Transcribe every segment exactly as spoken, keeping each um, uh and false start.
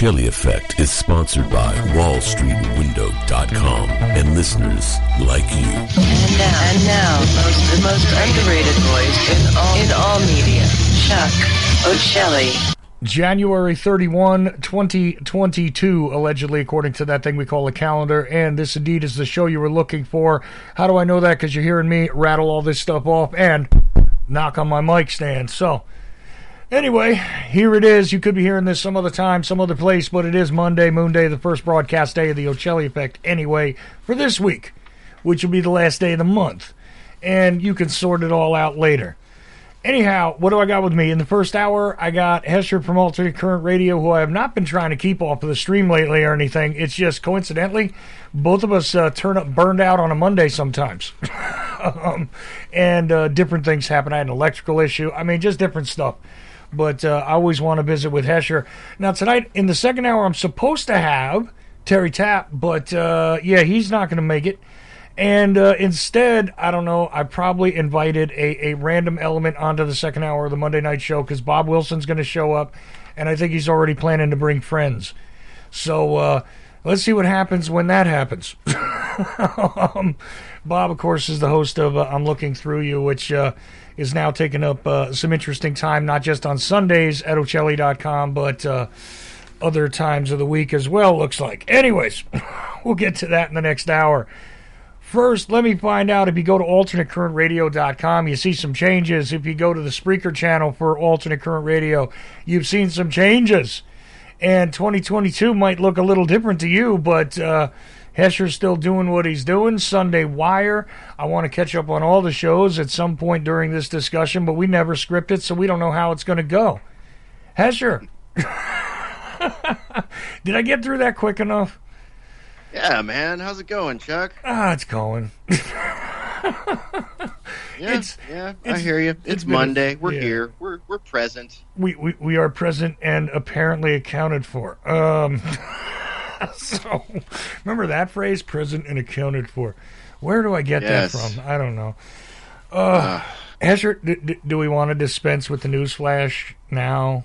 O'Chelly Effect is sponsored by Wall Street Window dot com and listeners like you. And now, and now the, most, the most underrated voice in all, in all media, Chuck O'Chelly. January thirty-first, twenty twenty-two, allegedly, according to that thing we call a calendar, and this indeed is the show you were looking for. How do I know that? Because you're hearing me rattle all this stuff off and knock on my mic stand. So, anyway, here it is. You could be hearing this some other time, some other place, but it is Monday, Moon Day, the first broadcast day of the O'Chelly Effect anyway, for this week, which will be the last day of the month. And you can sort it all out later. Anyhow, what do I got with me? In the first hour, I got Hesher from Alternate Current Radio, who I have not been trying to keep off of the stream lately or anything. It's just coincidentally, both of us uh, turn up burned out on a Monday sometimes. um, and uh, different things happen. I had an electrical issue. I mean, just different stuff. But uh, I always want to visit with Hesher. Now, tonight, in the second hour, I'm supposed to have Terry Tapp, but uh, yeah, he's not going to make it. And uh, instead, I don't know, I probably invited a, a random element onto the second hour of the Monday night show because Bob Wilson's going to show up, and I think he's already planning to bring friends. So uh, let's see what happens when that happens. um, Bob, of course, is the host of uh, I'm Looking Through You, which uh, is now taking up uh, some interesting time, not just on Sundays at O'Chelly dot com, but uh, other times of the week as well, looks like. Anyways, we'll get to that in the next hour. First, let me find out, if you go to Alternate Current Radio dot com, you see some changes. If you go to the Spreaker channel for Alternate Current Radio, you've seen some changes. And twenty twenty-two might look a little different to you, but uh, Hesher's still doing what he's doing. Sunday Wire. I want to catch up on all the shows at some point during this discussion, but we never script it, so we don't know how it's going to go. Hesher. Did I get through that quick enough? Yeah, man. How's it going, Chuck? Ah, it's going. yeah, it's, yeah, it's, I hear you. It's, it's Monday. Been, We're yeah. here. We're we're present. We, we we are present and apparently accounted for. Um, so, remember that phrase, present and accounted for. Where do I get yes. that from? I don't know. Uh, uh, Hesher, do, do, do we want to dispense with the news flash now?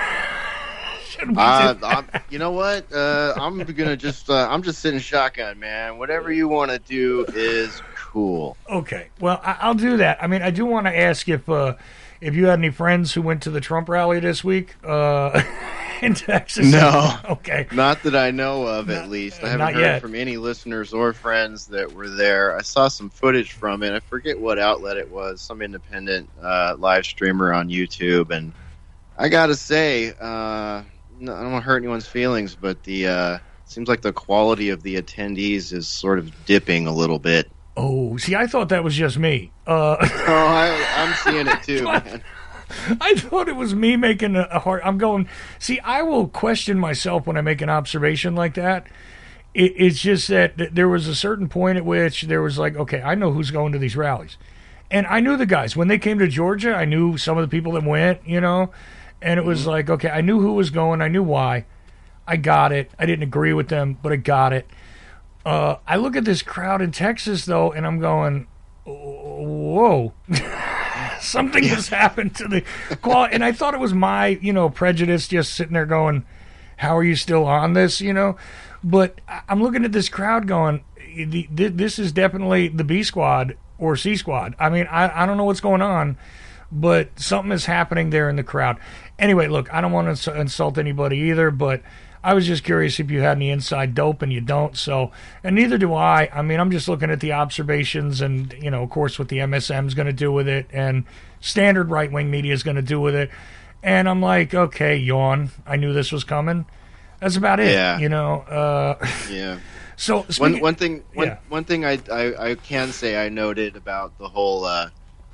Uh, I'm, you know what? Uh, I'm gonna just uh, I'm just sitting shotgun, man. Whatever you want to do is cool. Okay, well I, I'll do that. I mean, I do want to ask if uh, if you had any friends who went to the Trump rally this week uh, in Texas. No, okay, not that I know of. At not, least I haven't not heard yet. from any listeners or friends that were there. I saw some footage from it. I forget what outlet it was. Some independent uh, live streamer on YouTube, and I gotta say. Uh, No, I don't want to hurt anyone's feelings, but the uh, seems like the quality of the attendees is sort of dipping a little bit. Oh, see, I thought that was just me. Uh, oh, I, I'm seeing it too, man. I thought it was me making a, a hard... I'm going... See, I will question myself when I make an observation like that. It, it's just that th- there was a certain point at which there was like, okay, I know who's going to these rallies. And I knew the guys. When they came to Georgia, I knew some of the people that went, you know... And it was mm-hmm. like, okay, I knew who was going. I knew why. I got it. I didn't agree with them, but I got it. Uh, I look at this crowd in Texas, though, and I'm going, whoa. Something has happened to the quality. And I thought it was my, you know, prejudice just sitting there going, how are you still on this, you know? But I'm looking at this crowd going, this is definitely the B squad or C squad. I mean, I, I don't know what's going on. But something is happening there in the crowd. Anyway, look, I don't want to insult anybody either, but I was just curious if you had any inside dope, and you don't. So, and neither do I. I mean, I'm just looking at the observations and, you know, of course, what the M S M is going to do with it and standard right-wing media is going to do with it. And I'm like, okay, yawn. I knew this was coming. That's about it, yeah. you know. Uh, yeah. So, one, one thing one, yeah. one thing I, I, I can say I noted about the whole... Uh,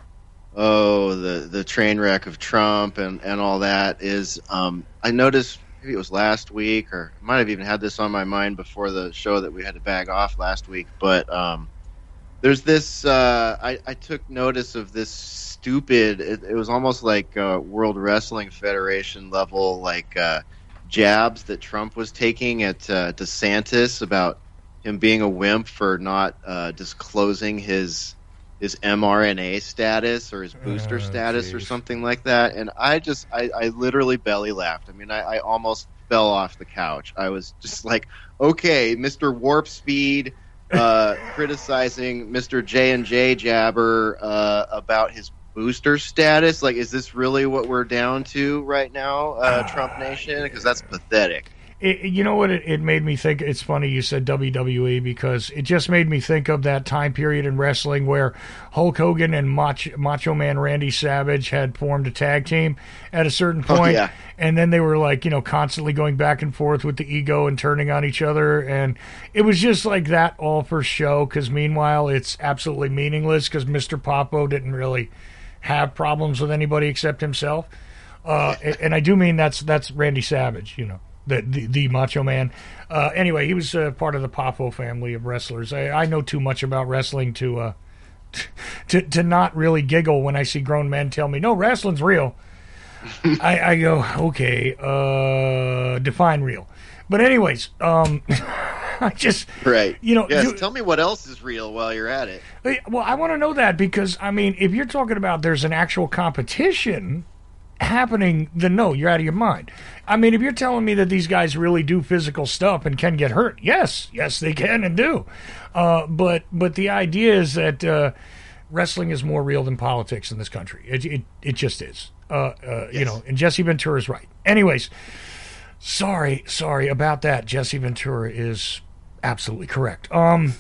Oh, the, the train wreck of Trump and, and all that is, um, I noticed, maybe it was last week, or I might have even had this on my mind before the show that we had to bag off last week, but um, there's this, uh, I, I took notice of this stupid, it, it was almost like uh, World Wrestling Federation level, like uh, jabs that Trump was taking at uh, DeSantis about him being a wimp for not uh, disclosing his... his mRNA status or his booster oh, status geez. or something like that. And I just, I, I literally belly laughed. I mean, I, I almost fell off the couch. I was just like, okay, Mister Warp Speed uh, criticizing Mister J and J Jabber uh, about his booster status. Like, is this really what we're down to right now, uh, Trump Nation? Because that's pathetic. It, you know what? It, it made me think. It's funny you said W W E because it just made me think of that time period in wrestling where Hulk Hogan and Macho, Macho Man Randy Savage had formed a tag team at a certain point, Oh, yeah. and then they were like, you know, constantly going back and forth with the ego and turning on each other, and it was just like that all for show. Because meanwhile, it's absolutely meaningless because Mister Popo didn't really have problems with anybody except himself, uh, and, and I do mean that's that's Randy Savage, you know. The, the the Macho Man. Uh, anyway, he was uh, part of the Popo family of wrestlers. I, I know too much about wrestling to uh, to to not really giggle when I see grown men tell me, "No, wrestling's real." I, I go, okay, uh, define real. But anyways, um, I just Right. you know, Yes. do- Tell me what else is real while you're at it. well, I want to know that because I mean, if you're talking about there's an actual competition happening, then no, you're out of your mind. I mean, if you're telling me that these guys really do physical stuff and can get hurt, yes, yes, they can and do. Uh, but but the idea is that uh, wrestling is more real than politics in this country. It it, it just is. Uh, uh, Yes. You know, and Jesse Ventura is right. Anyways, sorry, sorry about that. Jesse Ventura is absolutely correct. Um.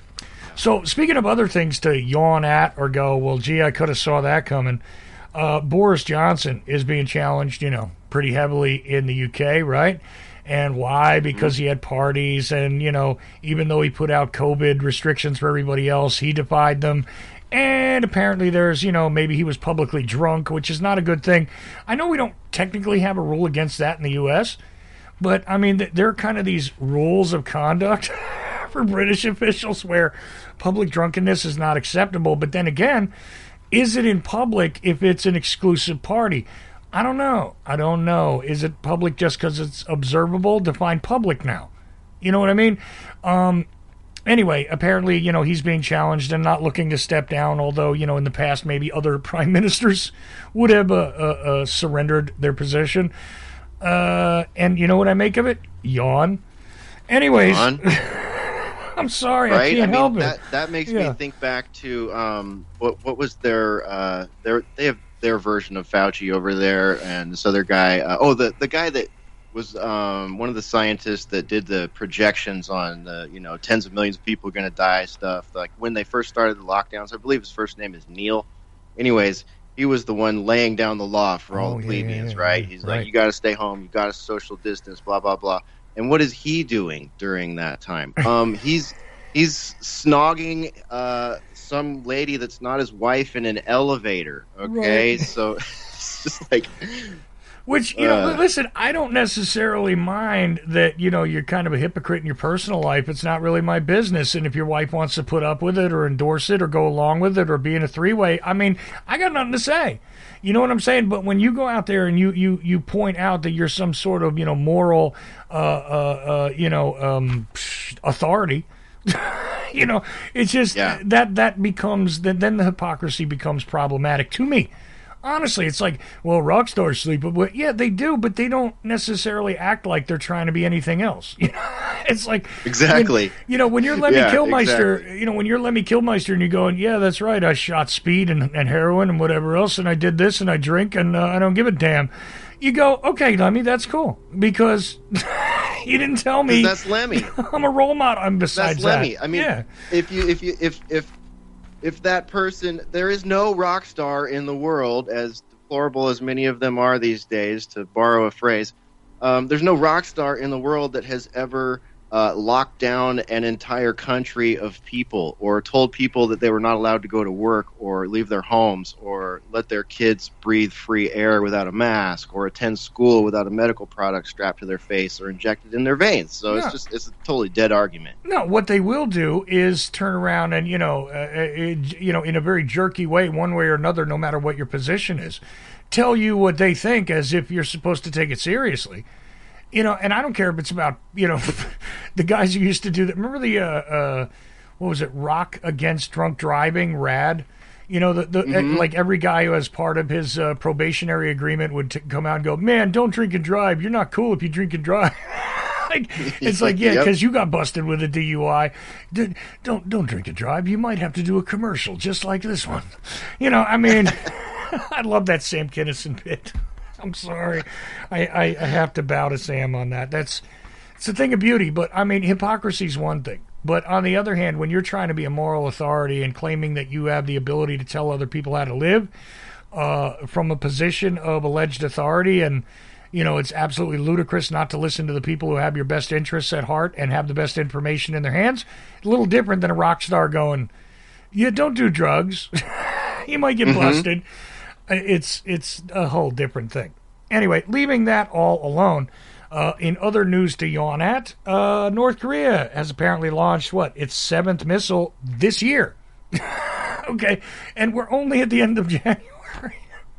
So speaking of other things to yawn at or go, well, gee, I could have saw that coming. Uh, Boris Johnson is being challenged, you know, pretty heavily in the U K, right? And why? Because he had parties and, you know, even though he put out COVID restrictions for everybody else, he defied them. And apparently there's, you know, maybe he was publicly drunk, which is not a good thing. I know we don't technically have a rule against that in the U S, but, I mean, th- there are kind of these rules of conduct for British officials where public drunkenness is not acceptable. But then again, is it in public if it's an exclusive party? I don't know. I don't know. Is it public just because it's observable? Define public now. You know what I mean? Um, anyway, apparently, you know, he's being challenged and not looking to step down, although, you know, in the past, maybe other prime ministers would have uh, uh, uh, surrendered their position. Uh, and you know what I make of it? Yawn. Anyways, Yawn. I'm sorry. Right? I can't I mean, help that, it. that makes Yeah. me think back to um, what what was their uh, their they have their version of Fauci over there, and this other guy. Uh, oh, the the guy that was um, one of the scientists that did the projections on the you know tens of millions of people are going to die stuff. Like when they first started the lockdowns, I believe his first name is Neil. Anyways, he was the one laying down the law for all Oh, the yeah, plebeians, yeah, right? yeah, He's right. like, you got to stay home, you got to social distance, blah blah blah. And what is he doing during that time? Um, he's he's snogging uh, some lady that's not his wife in an elevator. Okay, Right. so it's just like, Which, you know, Uh. listen, I don't necessarily mind that, you know, you're kind of a hypocrite in your personal life. It's not really my business. And if your wife wants to put up with it or endorse it or go along with it or be in a three-way, I mean, I got nothing to say. You know what I'm saying? But when you go out there and you, you, you point out that you're some sort of, you know, moral, uh, uh, uh, you know, um, authority, you know, it's just Yeah. that that becomes, then, then the hypocrisy becomes problematic to me. Honestly, it's like, well, rock stars sleep with, well, yeah, they do, but they don't necessarily act like they're trying to be anything else. You know, it's like Exactly. when- you know, when you're Lemmy Yeah, Kilmister, exactly. you know, when you're Lemmy Kilmister and you're going, yeah, that's right, I shot speed and, and heroin and whatever else, and I did this and I drink and uh, I don't give a damn. You go, okay, Lemmy, that's cool because you didn't tell me 'Cause that's Lemmy. I'm a role model. I'm besides That's Lemmy. that. I mean, yeah. if you if you if if if that person, there is no rock star in the world, as deplorable as many of them are these days, to borrow a phrase. Um, there's no rock star in the world that has ever uh, locked down an entire country of people, or told people that they were not allowed to go to work, or leave their homes, or let their kids breathe free air without a mask, or attend school without a medical product strapped to their face or injected in their veins. So Yeah. it's just it's a totally dead argument. No, what they will do is turn around and, you know, uh, uh, you know, in a very jerky way, one way or another, no matter what your position is, tell you what they think as if you're supposed to take it seriously. You know, and I don't care if it's about, you know, the guys who used to do that. Remember the, uh, uh, what was it, Rock Against Drunk Driving, RAD? You know, the, the Mhm. like every guy who has part of his uh, probationary agreement would t- come out and go, "Man, don't drink and drive. You're not cool if you drink and drive." Like, it's like, yeah, Yep. because you got busted with a D U I. D- don't don't drink and drive. You might have to do a commercial just like this one. You know, I mean, I love that Sam Kinison bit. I'm sorry, I, I, I have to bow to Sam on that. That's it's a thing of beauty. But I mean, hypocrisy's one thing. But on the other hand, when you're trying to be a moral authority and claiming that you have the ability to tell other people how to live uh, from a position of alleged authority, and you know, it's absolutely ludicrous not to listen to the people who have your best interests at heart and have the best information in their hands. A little different than a rock star going, "Yeah, don't do drugs. You might get Mhm. busted." It's it's a whole different thing. Anyway, leaving that all alone. Uh, in other news to yawn at, uh, North Korea has apparently launched, what, its seventh missile this year. Okay, and we're only at the end of January.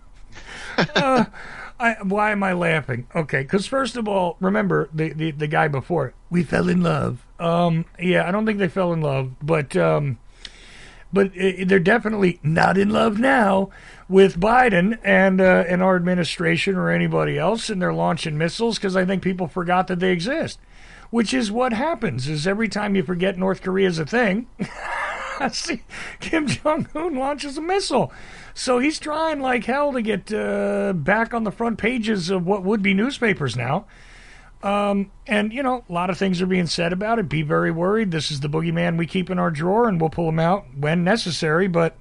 uh, I, why am I laughing? Okay, because first of all, remember the, the, the guy before, we fell in love. Um, yeah, I don't think they fell in love, but um, but uh, they're definitely not in love now with Biden and uh, and our administration or anybody else, and they're launching missiles because I think people forgot that they exist, which is what happens. Is every time you forget North Korea is a thing, see, Kim Jong-un launches a missile. So he's trying like hell to get uh, back on the front pages of what would be newspapers now. Um, and, you know, a lot of things are being said about it. Be very worried. This is the boogeyman we keep in our drawer, and we'll pull him out when necessary. But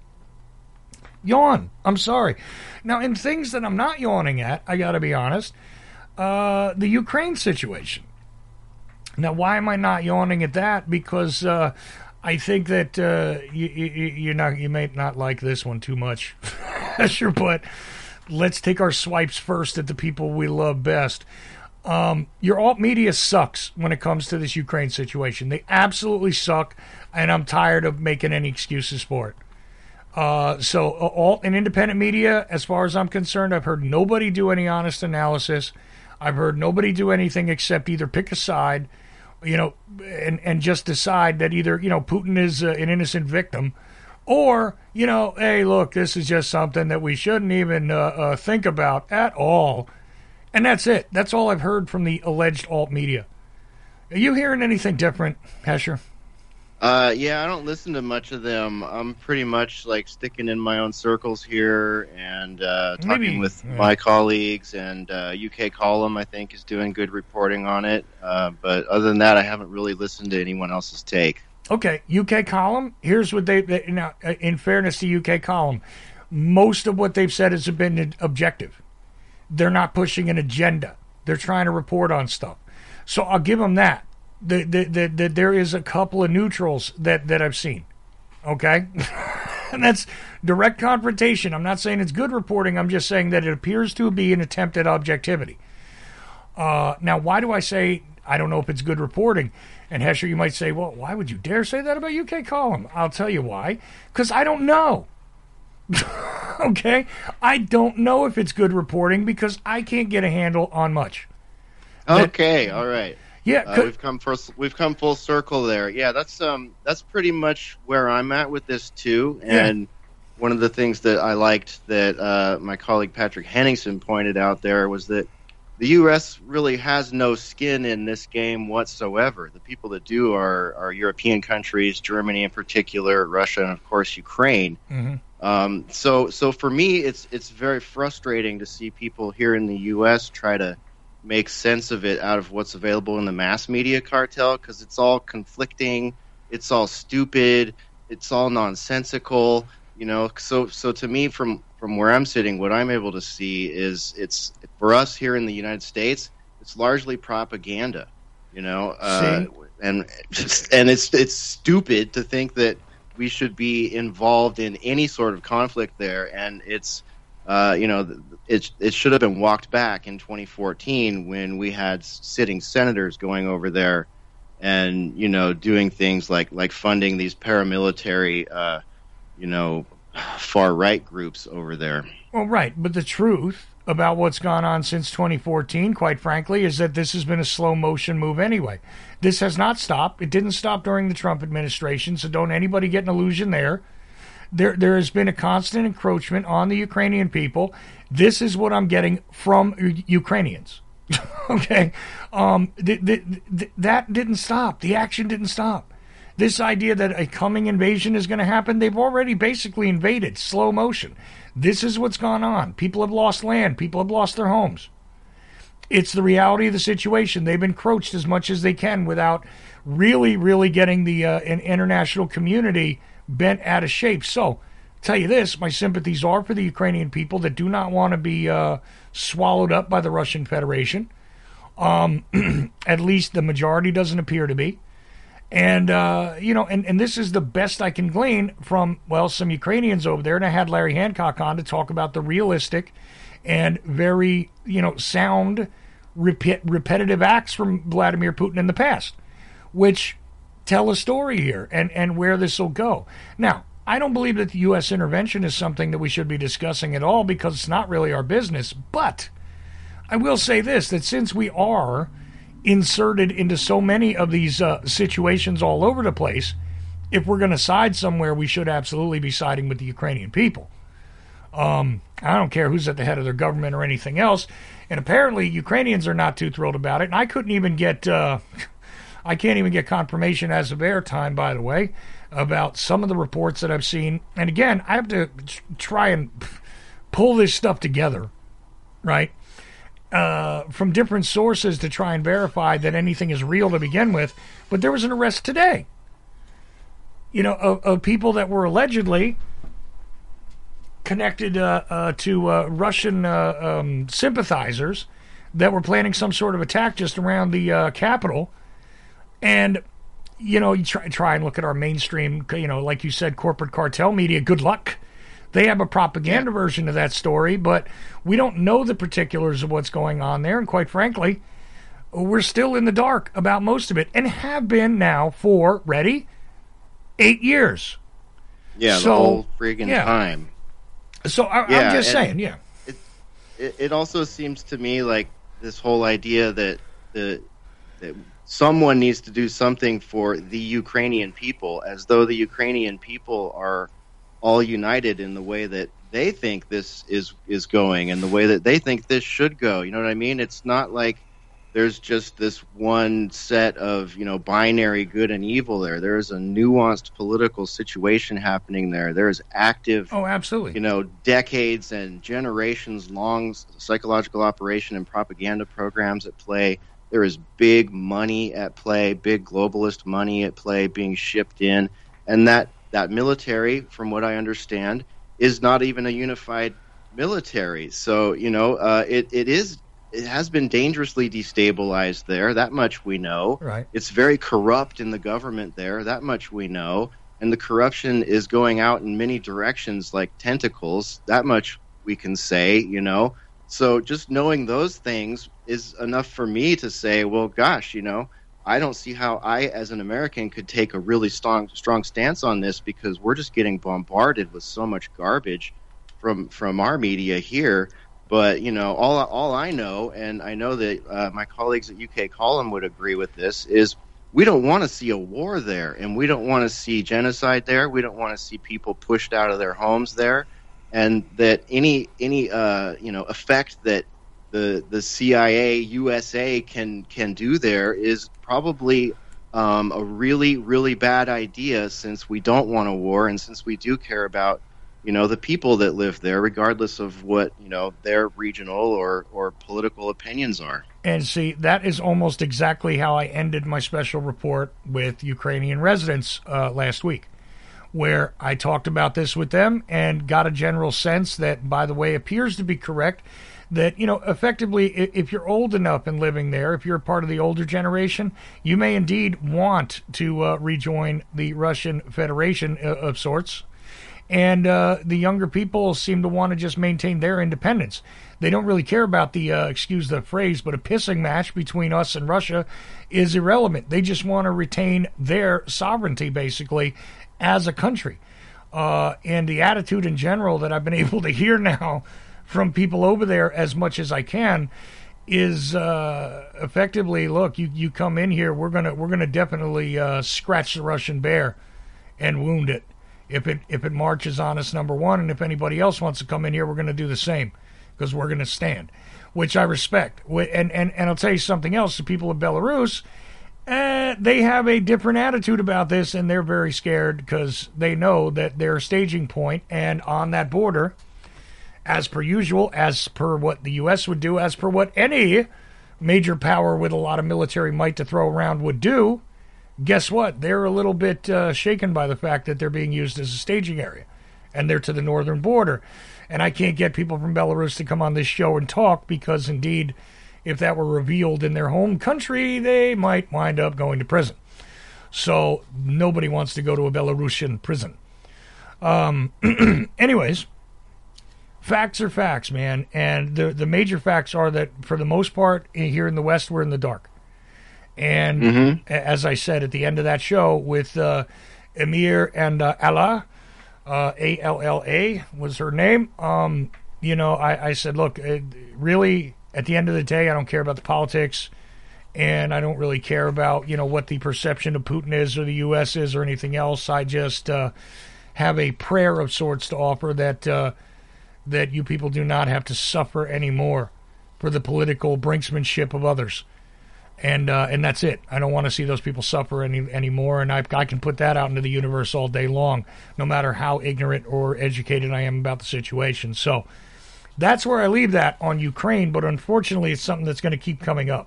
yawn. I'm sorry. Now, in things that I'm not yawning at, I got to be honest, uh, the Ukraine situation. Now, why am I not yawning at that? Because uh, I think that uh, you, you, you're not, you may not like this one too much. Sure, but let's take our swipes first at the people we love best. Um, your alt media sucks when it comes to this Ukraine situation. They absolutely suck, and I'm tired of making any excuses for it. Uh, so uh, alt and independent media, as far as I'm concerned, I've heard nobody do any honest analysis. I've heard nobody do anything except either pick a side, you know, and, and just decide that either, you know, Putin is uh, an innocent victim, or, you know, hey, look, this is just something that we shouldn't even uh, uh, think about at all. And that's it. That's all I've heard from the alleged alt media. Are you hearing anything different, Hesher? Uh, yeah, I don't listen to much of them. I'm pretty much like sticking in my own circles here and uh, talking Maybe, with yeah. my colleagues. And uh, U K Column, I think, is doing good reporting on it. Uh, but other than that, I haven't really listened to anyone else's take. Okay, U K Column. Here's what they, they now. In fairness to U K Column, most of what they've said has been objective. They're not pushing an agenda. They're trying to report on stuff. So I'll give them that. The, the, the, the, there is a couple of neutrals that, that I've seen. Okay? And that's direct confrontation. I'm not saying it's good reporting. I'm just saying that it appears to be an attempt at objectivity. Uh, now, why do I say I don't know if it's good reporting? And Hesher, you might say, well, why would you dare say that about U K Column? I'll tell you why. Because I don't know. Okay? I don't know if it's good reporting because I can't get a handle on much. Okay, all right. Yeah, Uh, we've come for, we've come full circle there. Yeah, that's um that's pretty much where I'm at with this too. And one of the things that I liked that uh, my colleague Patrick Henningsen pointed out there was that the U S really has no skin in this game whatsoever. The people that do are are European countries, Germany in particular, Russia, and of course Ukraine. Mm-hmm. Um, so so for me, it's it's very frustrating to see people here in the U S try to make sense of it out of what's available in the mass media cartel, because it's all conflicting, it's all stupid, it's all nonsensical, you know. So so to me, from from where I'm sitting, what I'm able to see is it's for us here in the United States, it's largely propaganda, you know, uh, and and it's it's stupid to think that we should be involved in any sort of conflict there, and it's uh, you know it it should have been walked back in twenty fourteen when we had sitting senators going over there and you know doing things like like funding these paramilitary uh, you know far right groups over there. Well, right, but the truth about what's gone on since twenty fourteen, quite frankly, is that this has been a slow motion move anyway. This has not stopped. It didn't stop during the Trump administration, so don't anybody get an illusion there. There, there has been a constant encroachment on the Ukrainian people. This is what I'm getting from U- Ukrainians. Okay, um, th- th- th- that didn't stop. The action didn't stop. This idea that a coming invasion is going to happen, they've already basically invaded, slow motion. This is what's gone on. People have lost land. People have lost their homes. It's the reality of the situation. They've encroached as much as they can without really, really getting the uh, an international community bent out of shape. So, tell you this, my sympathies are for the Ukrainian people that do not want to be uh, swallowed up by the Russian Federation. Um, at least the majority doesn't appear to be. And, uh, you know, and, and this is the best I can glean from, well, some Ukrainians over there. And I had Larry Hancock on to talk about the realistic and very, you know, sound, repeat, repetitive acts from Vladimir Putin in the past, which tell a story here and, and where this will go. Now, I don't believe that the U S intervention is something that we should be discussing at all because it's not really our business. But I will say this, that since we are inserted into so many of these uh, situations all over the place, if we're going to side somewhere, we should absolutely be siding with the Ukrainian people. Um, I don't care who's at the head of their government or anything else. And apparently Ukrainians are not too thrilled about it. And I couldn't even get, uh, I can't even get confirmation as of airtime, by the way, about some of the reports that I've seen. And again, I have to try and pull this stuff together, right? Uh, from different sources to try and verify that anything is real to begin with. But there was an arrest today, you know, of, of people that were allegedly connected uh, uh, to uh, Russian uh, um, sympathizers that were planning some sort of attack just around the uh, Capitol. And, you know, you try, try and look at our mainstream, you know, like you said, corporate cartel media, good luck. They have a propaganda yeah. version of that story, but we don't know the particulars of what's going on there. And quite frankly, we're still in the dark about most of it and have been now for, ready, eight years. Yeah, so, the whole friggin' yeah. time. So I, yeah, I'm just saying, yeah. It, it, it also seems to me like this whole idea that the that someone needs to do something for the Ukrainian people, as though the Ukrainian people are all united in the way that they think this is is going and the way that they think this should go. You know what I mean? It's not like there's just this one set of, you know, binary good and evil there. There's a nuanced political situation happening there. There's active, oh, absolutely, you know, decades and generations long psychological operation and propaganda programs at play. There is big money at play, big globalist money at play being shipped in, and that That military, from what I understand, is not even a unified military. So, you know, uh, it, it is it has been dangerously destabilized there. That much we know. Right. It's very corrupt in the government there. That much we know. And the corruption is going out in many directions like tentacles. That much we can say, you know. So just knowing those things is enough for me to say, well, gosh, you know, I don't see how I, as an American, could take a really strong, strong stance on this because we're just getting bombarded with so much garbage from from our media here. But you know, all all I know, and I know that uh, my colleagues at U K Column would agree with this, is we don't want to see a war there, and we don't want to see genocide there. We don't want to see people pushed out of their homes there, and that any any uh, you know effect that the the C I A U S A can can do there is probably um, a really really bad idea, since we don't want a war and since we do care about, you know, the people that live there, regardless of what, you know, their regional or or political opinions are. And see, that is almost exactly how I ended my special report with Ukrainian residents uh, last week, where I talked about this with them and got a general sense that, by the way, appears to be correct, that, you know, effectively, if you're old enough and living there, if you're part of the older generation, you may indeed want to uh, rejoin the Russian Federation uh, of sorts. And uh, the younger people seem to want to just maintain their independence. They don't really care about the, uh, excuse the phrase, but a pissing match between us and Russia is irrelevant. They just want to retain their sovereignty, basically, as a country. Uh, and the attitude in general that I've been able to hear now from people over there, as much as I can, is uh, effectively, look, you, you come in here, we're gonna we're gonna definitely uh, scratch the Russian bear and wound it. If it if it marches on us, number one, and if anybody else wants to come in here, we're going to do the same because we're going to stand, which I respect. And and and I'll tell you something else: the people of Belarus, uh, they have a different attitude about this, and they're very scared because they know that they're a staging point, and on that border, as per usual, as per what the U S would do, as per what any major power with a lot of military might to throw around would do, guess what? They're a little bit uh, shaken by the fact that they're being used as a staging area, and they're to the northern border. And I can't get people from Belarus to come on this show and talk because, indeed, if that were revealed in their home country, they might wind up going to prison. So nobody wants to go to a Belarusian prison. Um, anyways, facts are facts, man. And the, the major facts are that, for the most part, here in the West, we're in the dark. And mm-hmm. as I said at the end of that show with uh, Emir and uh, Allah, uh, A L L A was her name, um, you know, I, I said, look, uh, really, at the end of the day, I don't care about the politics, and I don't really care about, you know, what the perception of Putin is or the U S is or anything else. I just uh, have a prayer of sorts to offer that uh, that you people do not have to suffer anymore for the political brinksmanship of others. And uh, and that's it. I don't want to see those people suffer any anymore, and I, I can put that out into the universe all day long, no matter how ignorant or educated I am about the situation. So that's where I leave that on Ukraine, but unfortunately it's something that's going to keep coming up.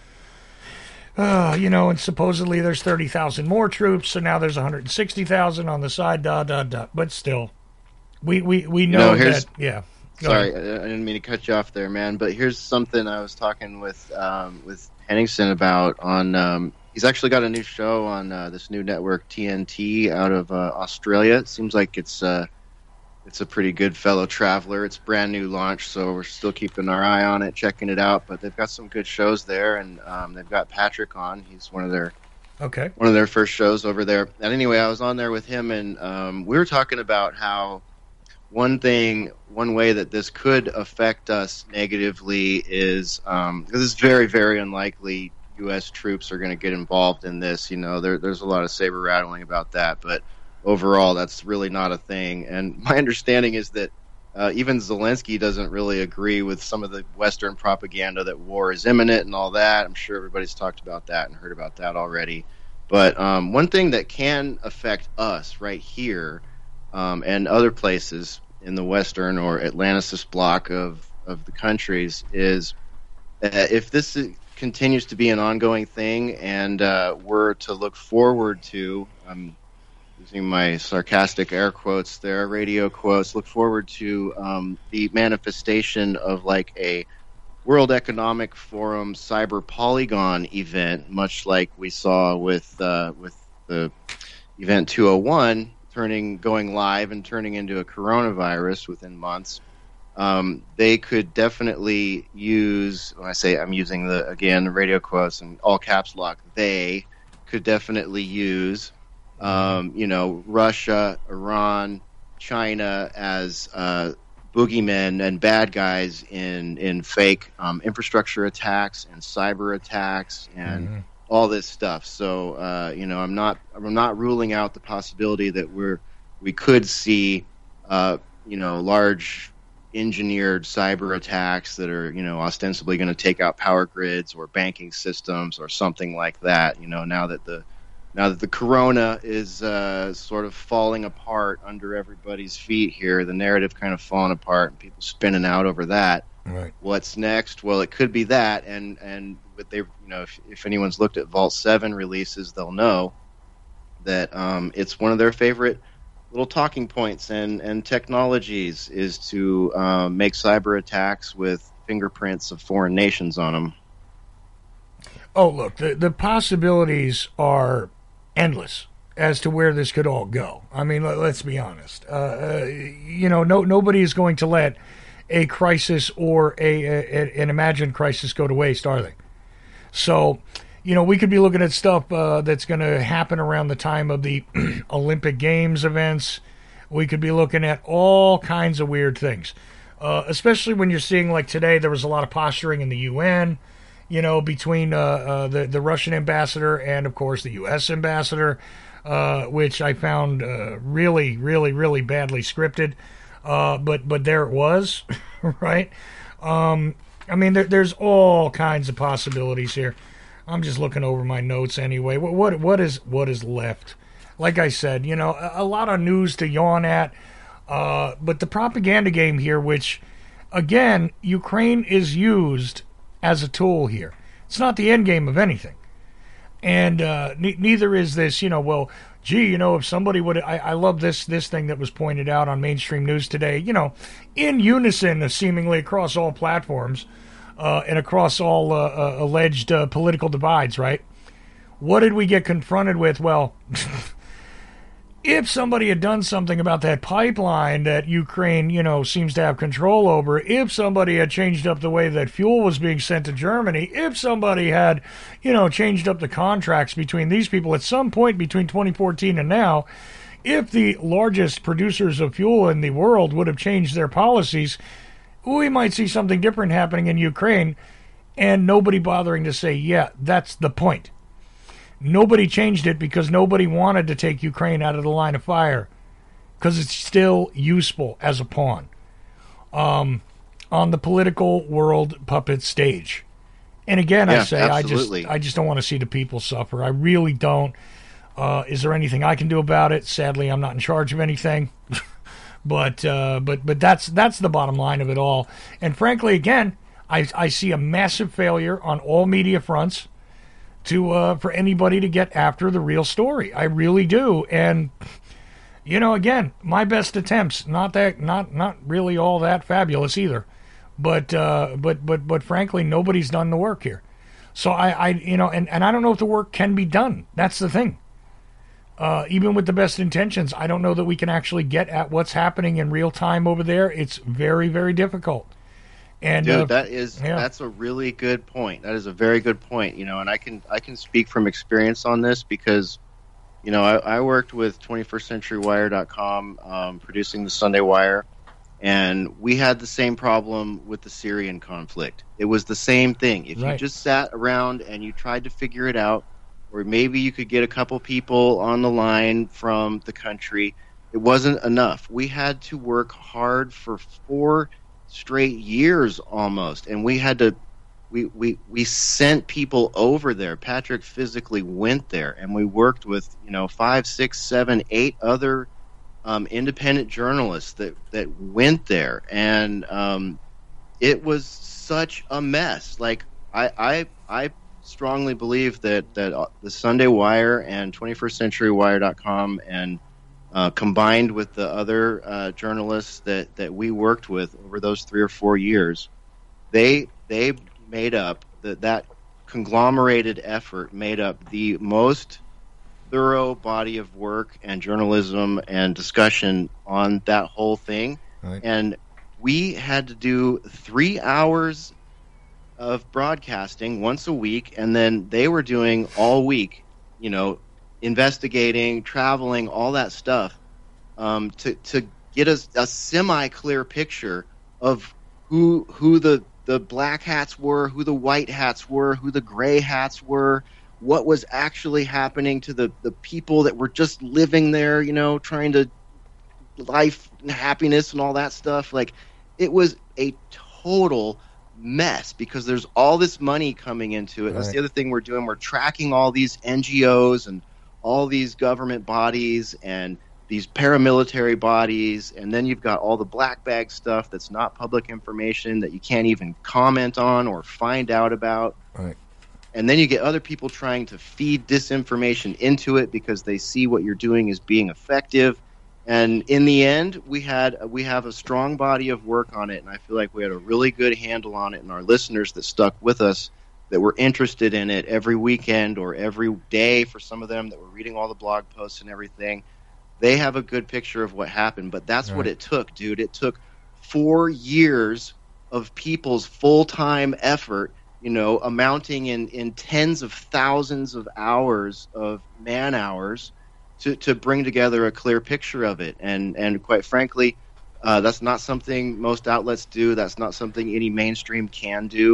Uh, you know, and supposedly there's thirty thousand more troops, so now there's one hundred sixty thousand on the side, da, da, da. But still, we, we, we know no, that, yeah. Sorry, I didn't mean to cut you off there, man. But here's something I was talking with um, with Henningsen about. On um, he's actually got a new show on uh, this new network T N T out of uh, Australia. It seems like it's uh, it's a pretty good fellow traveler. It's brand new launch, so we're still keeping our eye on it, checking it out. But they've got some good shows there, and um, they've got Patrick on. He's one of their okay one of their first shows over there. And anyway, I was on there with him, and um, we were talking about how. One thing, one way that this could affect us negatively is um, because it's very, very unlikely U S troops are going to get involved in this. You know, there, there's a lot of saber rattling about that, but overall, that's really not a thing. And my understanding is that uh, even Zelensky doesn't really agree with some of the Western propaganda that war is imminent and all that. I'm sure everybody's talked about that and heard about that already. But um, one thing that can affect us right here. Um, and other places in the Western or Atlanticist bloc of, of the countries is uh, if this is, continues to be an ongoing thing and uh, we're to look forward to, I'm using my sarcastic air quotes there, radio quotes, look forward to um, the manifestation of like a World Economic Forum cyber polygon event, much like we saw with uh, with the event two oh one, turning going live and turning into a coronavirus within months. Um, they could definitely use, when I say I'm using the, again, radio quotes and all caps lock, they could definitely use, um, you know, Russia, Iran, China as uh, boogeymen and bad guys in, in fake um, infrastructure attacks and cyber attacks and mm-hmm. all this stuff. So, uh, you know, I'm not, I'm not ruling out the possibility that we're, we could see, uh, you know, large engineered cyber attacks that are, you know, ostensibly going to take out power grids or banking systems or something like that. You know, now that the, now that the corona is uh, sort of falling apart under everybody's feet here, the narrative kind of falling apart and people spinning out over that. Right. What's next? Well, it could be that, and and what they, you know, if, if anyone's looked at Vault seven releases, they'll know that um, it's one of their favorite little talking points and and technologies is to um, make cyber attacks with fingerprints of foreign nations on them. Oh, look, the the possibilities are endless as to where this could all go. I mean, let, let's be honest. Uh, uh, you know, no nobody is going to let a crisis or a, a an imagined crisis go to waste, are they? So, you know, we could be looking at stuff uh, that's going to happen around the time of the Olympic Games events. We could be looking at all kinds of weird things, uh, especially when you're seeing, like today, there was a lot of posturing in the U N. you know, between uh, uh, the the Russian ambassador and, of course, the U S ambassador, uh, which I found uh, really, really, really badly scripted. Uh, but but there it was, right? Um, I mean, there, there's all kinds of possibilities here. I'm just looking over my notes anyway. What what what is what is left? Like I said, you know, a, a lot of news to yawn at. Uh, but the propaganda game here, which, again, Ukraine is used as a tool here. It's not the end game of anything. And uh, ne- neither is this, you know, well, gee, you know, if somebody would, I, I love this this thing that was pointed out on mainstream news today, you know, in unison, uh, seemingly across all platforms uh, and across all uh, uh, alleged uh, political divides, right? What did we get confronted with? Well, if somebody had done something about that pipeline that Ukraine, you know, seems to have control over, if somebody had changed up the way that fuel was being sent to Germany, if somebody had, you know, changed up the contracts between these people at some point between twenty fourteen and now, if the largest producers of fuel in the world would have changed their policies, we might see something different happening in Ukraine, and nobody bothering to say, yeah, that's the point. Nobody changed it because nobody wanted to take Ukraine out of the line of fire because it's still useful as a pawn um, on the political world puppet stage. And again, yeah, I say, absolutely. I just I just don't want to see the people suffer. I really don't. Uh, is there anything I can do about it? Sadly, I'm not in charge of anything. but uh, but but that's that's the bottom line of it all. And frankly, again, I I see a massive failure on all media fronts to uh, for anybody to get after the real story. I really do. And you know, again, my best attempts, not that not not really all that fabulous either. But uh, but but but frankly, nobody's done the work here. So I, I you know, and, and I don't know if the work can be done. That's the thing. Uh, even with the best intentions, I don't know that we can actually get at what's happening in real time over there. It's very, very difficult. And Dude, uh, that is yeah. that's a really good point. That is a very good point. You know, and I can I can speak from experience on this because, you know, I, I worked with twenty-first century wire dot com, um, producing the Sunday Wire, and we had the same problem with the Syrian conflict. It was the same thing. If right. you just sat around and you tried to figure it out, or maybe you could get a couple people on the line from the country, it wasn't enough. We had to work hard for four straight years almost, and we had to we we we sent people over there. Patrick physically went there, and we worked with, you know, five six seven eight other um independent journalists that that went there, and um it was such a mess. Like i i i strongly believe that that the Sunday Wire and twenty-first century wire dot com and Uh, combined with the other uh, journalists that, that we worked with over those three or four years, they they made up that that conglomerated effort made up the most thorough body of work and journalism and discussion on that whole thing. Right. And we had to do three hours of broadcasting once a week, and then they were doing all week, you know, investigating, traveling, all that stuff, um, to to get us a, a semi-clear picture of who who the, the black hats were, who the white hats were, who the gray hats were, what was actually happening to the, the people that were just living there, you know, trying to life and happiness and all that stuff. Like, it was a total mess because there's all this money coming into it. Right. That's the other thing we're doing. We're tracking all these N G Os and all these government bodies and these paramilitary bodies, and then you've got all the black bag stuff that's not public information that you can't even comment on or find out about. Right. And then you get other people trying to feed disinformation into it because they see what you're doing as being effective. And in the end, we had we have a strong body of work on it, and I feel like we had a really good handle on it, and our listeners that stuck with us, that were interested in it every weekend or every day for some of them that were reading all the blog posts and everything, they have a good picture of what happened. But that's right. what it took, dude. It took four years of people's full-time effort, you know, amounting in, in tens of thousands of hours of man-hours to, to bring together a clear picture of it. And, and quite frankly, uh, that's not something most outlets do. That's not something any mainstream can do.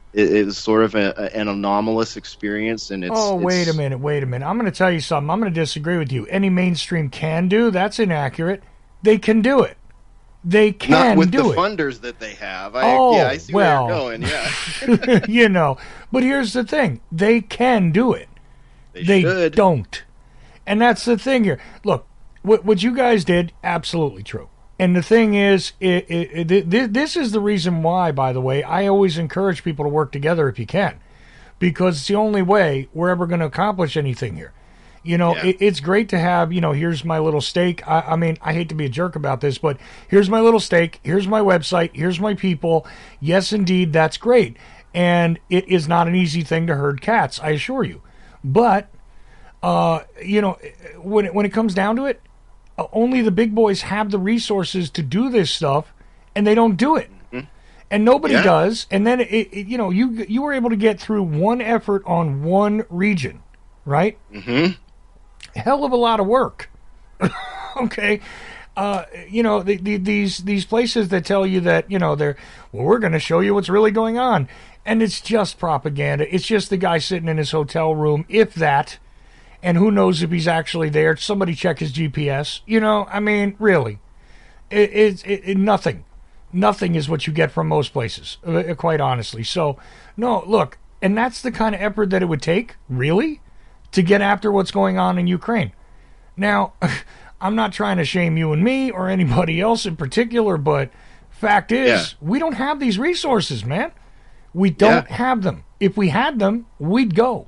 it, it was sort of a, a, an anomalous experience. And it's oh, wait it's, a minute, wait a minute. I'm going to tell you something. I'm going to disagree with you. Any mainstream can do that's inaccurate. They can do it. They can not with do the it. funders that they have. I, oh, yeah, I see well, where you're going. Yeah, you know. But here's the thing: they can do it. they, They should. don't. And that's the thing here. Look, what what you guys did, absolutely true. And the thing is, it, it, it, this is the reason why, by the way, I always encourage people to work together if you can. Because it's the only way we're ever going to accomplish anything here. You know, Yeah. it, it's great to have, you know, here's my little stake. I, I mean, I hate to be a jerk about this, but here's my little stake. Here's my website. Here's my people. Yes, indeed, that's great. And it is not an easy thing to herd cats, I assure you. But, uh, you know, when it, when it comes down to it, uh, only the big boys have the resources to do this stuff, and they don't do it. Mm-hmm. And nobody Yeah. does. And then, it, it, you know, you you were able to get through one effort on one region, right? Mm-hmm. Hell of a lot of work. Okay. Uh, you know, the, the, these these places that tell you that, you know, they're, well, we're going to show you what's really going on. And it's just propaganda. It's just the guy sitting in his hotel room, if that. And who knows if he's actually there. Somebody check his G P S. You know, I mean, really. It, it's it, it, nothing. Nothing is what you get from most places, uh, quite honestly. So, no, look, and that's the kind of effort that it would take, really, to get after what's going on in Ukraine. Now, I'm not trying to shame you and me or anybody else in particular, but fact is, Yeah. we don't have these resources, man. We don't Yeah. have them. If we had them, we'd go.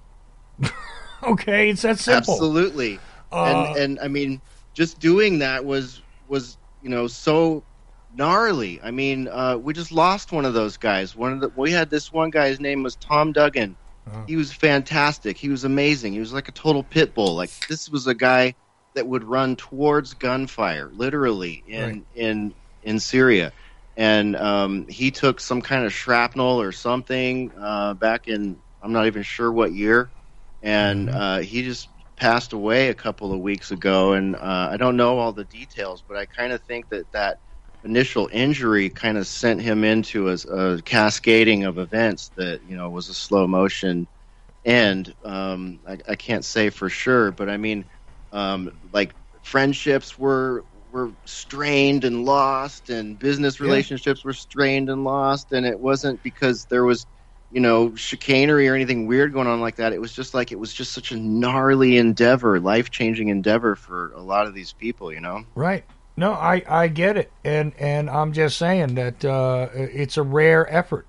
Okay, it's that simple. Absolutely. Uh, and and I mean, just doing that was was you know so gnarly. I mean, uh, we just lost one of those guys. One of the we had this one guy. His name was Tom Duggan. Uh-huh. He was fantastic. He was amazing. He was like a total pit bull. Like this was a guy that would run towards gunfire, literally in Right. in in Syria. And um, he took some kind of shrapnel or something uh, back in I'm not even sure what year. And uh, he just passed away a couple of weeks ago, and uh, I don't know all the details, but I kind of think that that initial injury kind of sent him into a, a cascading of events that you know was a slow motion end. Um, I, I can't say for sure, but I mean, um, like friendships were were strained and lost, and business Yeah. relationships were strained and lost, and it wasn't because there was you know, chicanery or anything weird going on like that. It was just like, it was just such a gnarly endeavor, life-changing endeavor for a lot of these people, you know? Right. No, I, I get it. And and I'm just saying that uh, it's a rare effort.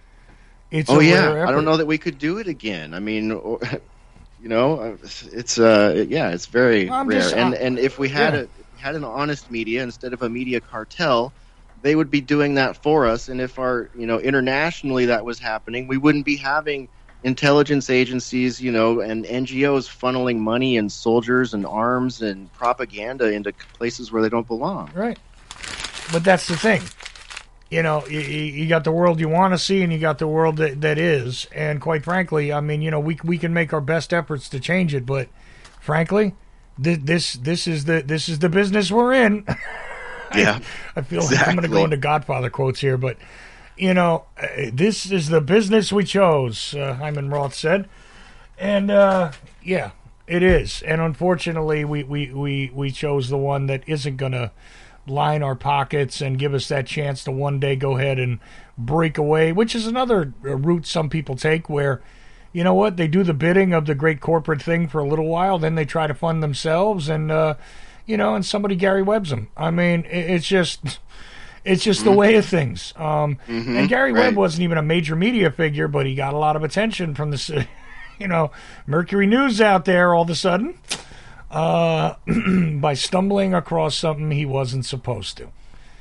It's Oh, a yeah. rare effort. I don't know that we could do it again. I mean, or, you know, it's, uh, yeah, it's very I'm rare. just- and, I- and if we had yeah. a, if we had an honest media instead of a media cartel, they would be doing that for us. And if our, you know, internationally that was happening, we wouldn't be having intelligence agencies, you know, and N G Os funneling money and soldiers and arms and propaganda into places where they don't belong. Right. But that's the thing. You know, you, you got the world you want to see, and you got the world that, that is. And quite frankly, I mean, you know, we we can make our best efforts to change it, but frankly, th- this this is the this is the business we're in. Yeah, I feel like I'm going to go exactly. into Godfather quotes here, but you know, uh, this is the business we chose. Uh, Hyman Roth said, and uh, yeah, it is. And unfortunately, we we we we chose the one that isn't going to line our pockets and give us that chance to one day go ahead and break away, which is another uh, route some people take where, you know what, they do the bidding of the great corporate thing for a little while, then they try to fund themselves, and uh, you know, and somebody Gary Webbs them. I mean, it, it's just, it's just Mm-hmm. the way of things. Um, Mhm, and Gary right. Webb wasn't even a major media figure, but he got a lot of attention from the, you know, Mercury News out there all of a sudden, uh, by stumbling across something he wasn't supposed to.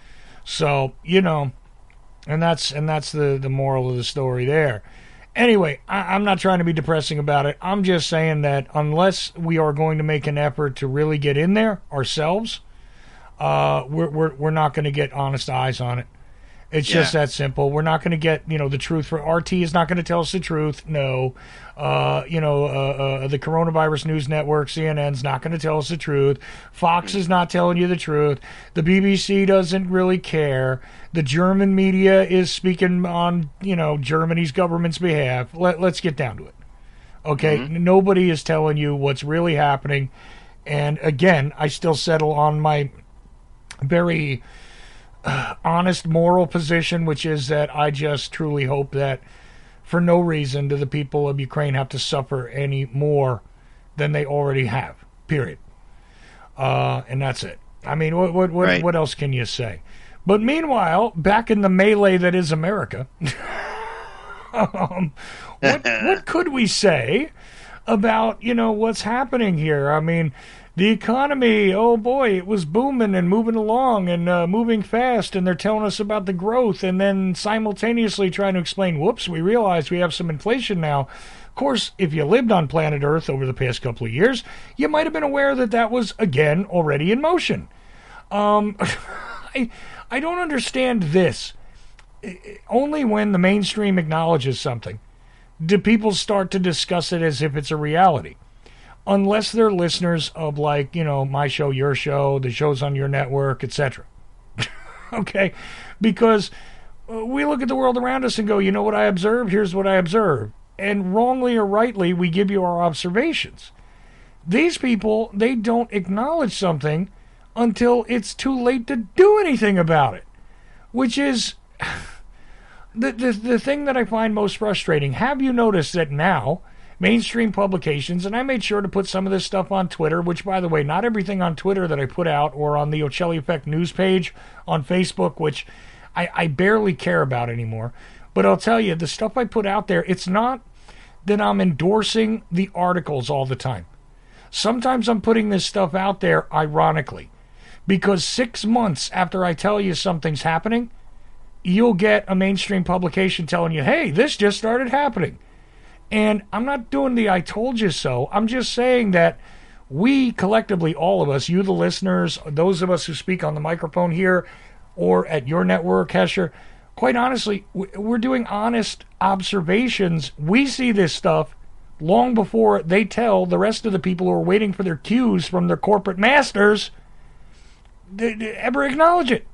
So, you know, and that's and that's the the moral of the story there. Anyway, I, I'm not trying to be depressing about it. I'm just saying that unless we are going to make an effort to really get in there ourselves, uh, we're we're we're not going to get honest eyes on it. It's Yeah. just that simple. We're not going to get, you know, the truth. For R T is not going to tell us the truth. No. Uh, you know, uh, uh, the Coronavirus News Network, C N N's not going to tell us the truth. Fox is not telling you the truth. The B B C doesn't really care. The German media is speaking on, you know, Germany's government's behalf. Let, let's get down to it. Okay? Mm-hmm. Nobody is telling you what's really happening. And again, I still settle on my very uh, honest moral position, which is that I just truly hope that for no reason do the people of Ukraine have to suffer any more than they already have. Period. Uh, and that's it. I mean, what what what, Right. what else can you say? But meanwhile, back in the melee that is America, um, what what could we say about, you know, what's happening here? I mean, the economy, oh boy, it was booming and moving along and uh, moving fast, and they're telling us about the growth, and then simultaneously trying to explain, whoops, we realize we have some inflation now. Of course, if you lived on planet Earth over the past couple of years, you might have been aware that that was, again, already in motion. Um, I, I don't understand this. Only when the mainstream acknowledges something do people start to discuss it as if it's a reality. Unless they're listeners of, like, you know, my show, your show, the shows on your network, et cetera. Okay? Because uh, we look at the world around us and go, you know what I observe? Here's what I observe. And wrongly or rightly, we give you our observations. These people, they don't acknowledge something until it's too late to do anything about it. Which is the, the, the thing that I find most frustrating. Have you noticed that now mainstream publications, and I made sure to put some of this stuff on Twitter, which, by the way, not everything on Twitter that I put out or on the Ocelli Effect news page on Facebook, which I, I barely care about anymore. But I'll tell you, the stuff I put out there, it's not that I'm endorsing the articles all the time. Sometimes I'm putting this stuff out there ironically, because six months after I tell you something's happening, you'll get a mainstream publication telling you, hey, this just started happening. And I'm not doing the I told you so. I'm just saying that we collectively, all of us, you the listeners, those of us who speak on the microphone here or at your network, Hesher, quite honestly, we're doing honest observations. We see this stuff long before they tell the rest of the people who are waiting for their cues from their corporate masters to, to ever acknowledge it.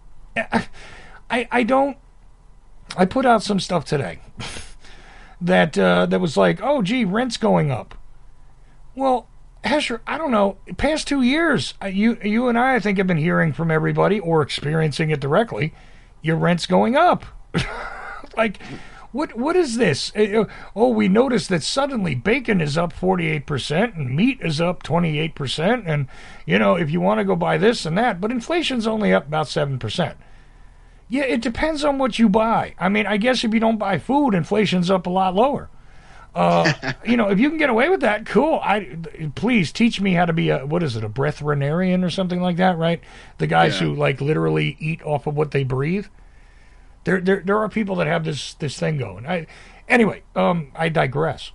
I, I don't... I put out some stuff today that uh, that was like, oh, gee, rent's going up. Well, Hesher, I don't know. Past two years, you you and I, I think, have been hearing from everybody or experiencing it directly. Your rent's going up. Like, what what is this? Oh, we noticed that suddenly bacon is up forty-eight percent and meat is up twenty-eight percent. And, you know, if you want to go buy this and that, but inflation's only up about seven percent. Yeah, it depends on what you buy. I mean, I guess if you don't buy food, inflation's up a lot lower. Uh, you know, if you can get away with that, cool. I please teach me how to be a, what is it, a breatharian or something like that, right? The guys Yeah. who like literally eat off of what they breathe. There, there, there are people that have this this thing going. I, anyway, um, I digress.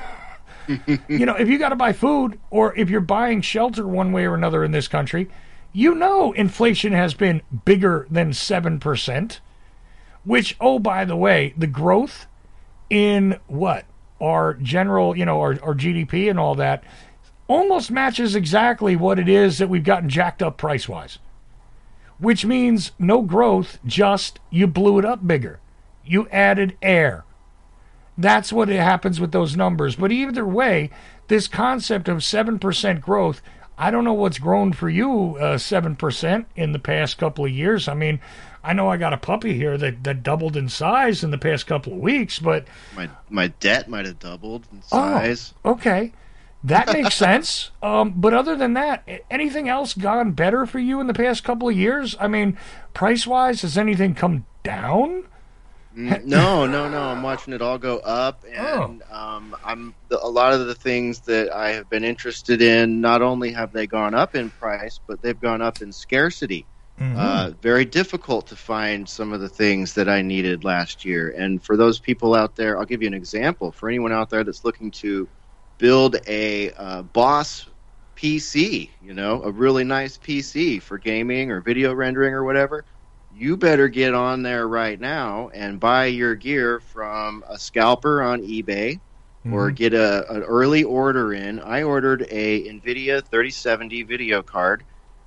You know, if you got to buy food, or if you're buying shelter one way or another in this country, you know inflation has been bigger than seven percent, which, oh, by the way, the growth in what? Our general, you know, our, our G D P and all that almost matches exactly what it is that we've gotten jacked up price-wise. Which means no growth, just you blew it up bigger. You added air. That's what it happens with those numbers. But either way, this concept of seven percent growth, I don't know what's grown for you, uh, seven percent in the past couple of years. I mean, I know I got a puppy here that, that doubled in size in the past couple of weeks, but... My my debt might have doubled in size. Oh, okay. That makes sense. Um, but other than that, anything else gone better for you in the past couple of years? I mean, price-wise, has anything come down? Mm, No, no, no. I'm watching it all go up, and um, I'm the, a lot of the things that I have been interested in. Not only have they gone up in price, but they've gone up in scarcity. Mhm. Uh, very difficult to find some of the things that I needed last year. And for those people out there, I'll give you an example. For anyone out there that's looking to build a uh, Boss P C, you know, a really nice P C for gaming or video rendering or whatever, you better get on there right now and buy your gear from a scalper on eBay, mm-hmm. or get a an early order in. I ordered a NVIDIA thirty seventy video card.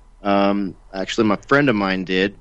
Um, actually, my friend of mine did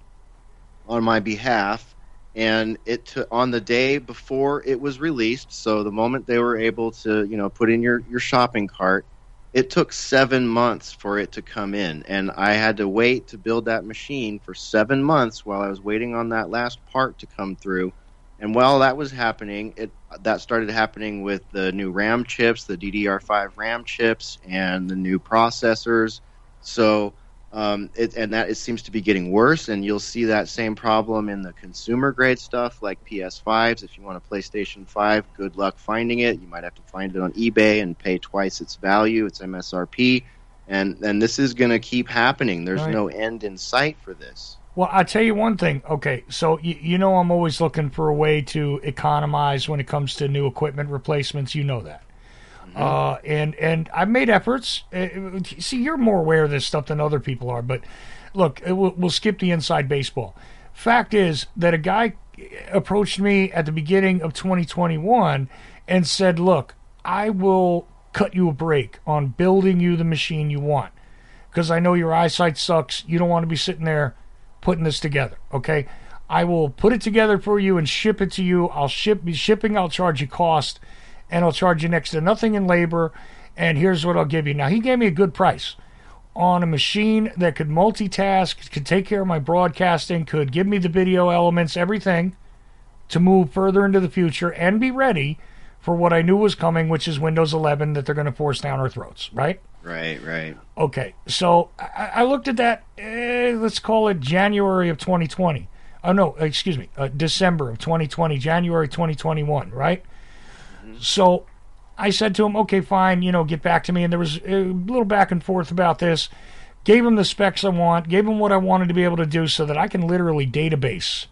on my behalf, and it t- on the day before it was released. So the moment they were able to, you know, put in your, your shopping cart, it took seven months for it to come in, and I had to wait to build that machine for seven months while I was waiting on that last part to come through. And while that was happening, it that started happening with the new RAM chips, the D D R five RAM chips, and the new processors. So um, it and that it seems to be getting worse, and you'll see that same problem in the consumer grade stuff like P S fives. If you want a PlayStation five, good luck finding it. You might have to find it on eBay and pay twice its value, its M S R P, and and this is going to keep happening. There's right. no end in sight for this. Well, I'll tell you one thing. Okay, so you, you know I'm always looking for a way to economize when it comes to new equipment replacements. You know that. Mm-hmm. Uh, and, and I've made efforts. Uh, see, you're more aware of this stuff than other people are. But look, we'll, we'll skip the inside baseball. Fact is that a guy approached me at the beginning of twenty twenty-one and said, look, I will cut you a break on building you the machine you want because I know your eyesight sucks. You don't want to be sitting there putting this together, okay? I will put it together for you and ship it to you. I'll ship shipping. I'll charge you cost, and I'll charge you next to nothing in labor. And here's what I'll give you. Now, he gave me a good price on a machine that could multitask, could take care of my broadcasting, could give me the video elements, everything to move further into the future and be ready for what I knew was coming, which is Windows eleven that they're going to force down our throats, right? Right, right. Okay, so I, I looked at that, eh, let's call it January of twenty twenty. Oh, no, excuse me, uh, December of twenty twenty, January twenty twenty-one, right? Mm-hmm. So I said to him, okay, fine, you know, get back to me. And there was a little back and forth about this. Gave him the specs I want, gave him what I wanted to be able to do so that I can literally database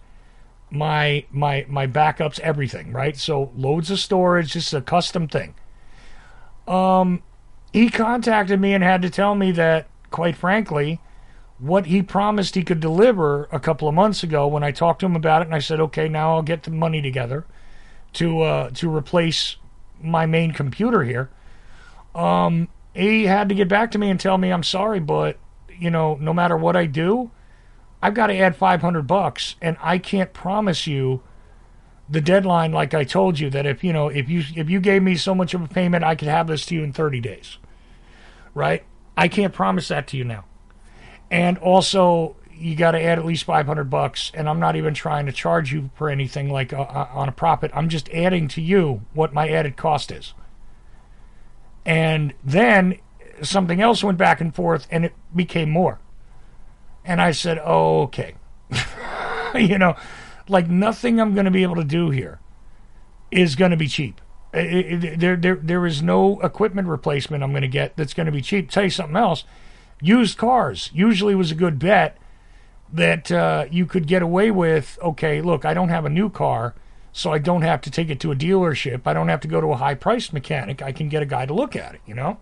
my my my backups, everything, right? So loads of storage, just a custom thing. Um... He contacted me and had to tell me that, quite frankly, what he promised he could deliver a couple of months ago when I talked to him about it, and I said, okay, now I'll get the money together to uh, to replace my main computer here. Um, he had to get back to me and tell me, I'm sorry, but, you know, no matter what I do, I've got to add five hundred bucks, and I can't promise you the deadline, like I told you, that if you know if you if you gave me so much of a payment, I could have this to you in thirty days, right? I can't promise that to you now. And also, you got to add at least five hundred bucks, and I'm not even trying to charge you for anything like uh, on a profit. I'm just adding to you what my added cost is. And then something else went back and forth, and it became more. And I said, oh, okay, you know. Like, nothing I'm going to be able to do here is going to be cheap. It, it, there, there, there is no equipment replacement I'm going to get that's going to be cheap. Tell you something else. Used cars usually was a good bet that uh, you could get away with, okay, look, I don't have a new car, so I don't have to take it to a dealership. I don't have to go to a high-priced mechanic. I can get a guy to look at it, you know?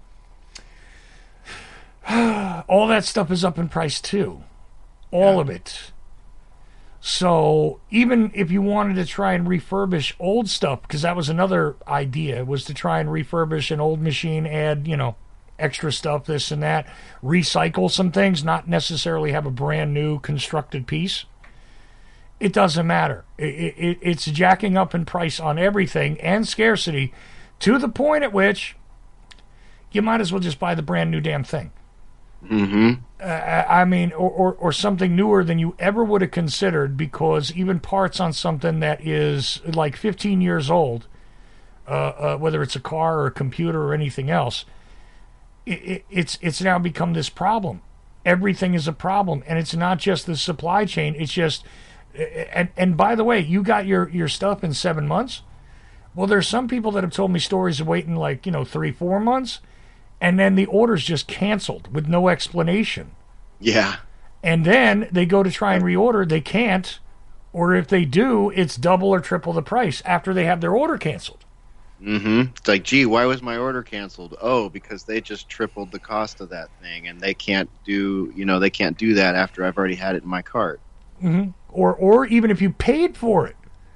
All that stuff is up in price, too. All yeah. of it. So even if you wanted to try and refurbish old stuff, because that was another idea, was to try and refurbish an old machine, add, you know, extra stuff, this and that, recycle some things, not necessarily have a brand new constructed piece. It doesn't matter. It, it, it's jacking up in price on everything and scarcity to the point at which you might as well just buy the brand new damn thing. Mm-hmm. Uh, I mean, or, or, or something newer than you ever would have considered, because even parts on something that is like fifteen years old, uh, uh, whether it's a car or a computer or anything else, it, it, it's it's now become this problem. Everything is a problem, and it's not just the supply chain. It's just, and and by the way, you got your, your stuff in seven months. Well, there's some people that have told me stories of waiting like, you know, three, four months. And then the order's just canceled with no explanation. Yeah. And then they go to try and reorder. They can't. Or if they do, it's double or triple the price after they have their order canceled. Mm-hmm. It's like, gee, why was my order canceled? Oh, because they just tripled the cost of that thing, and they can't do, you know, they can't do that after I've already had it in my cart. Mm-hmm. Or or even if you paid for it.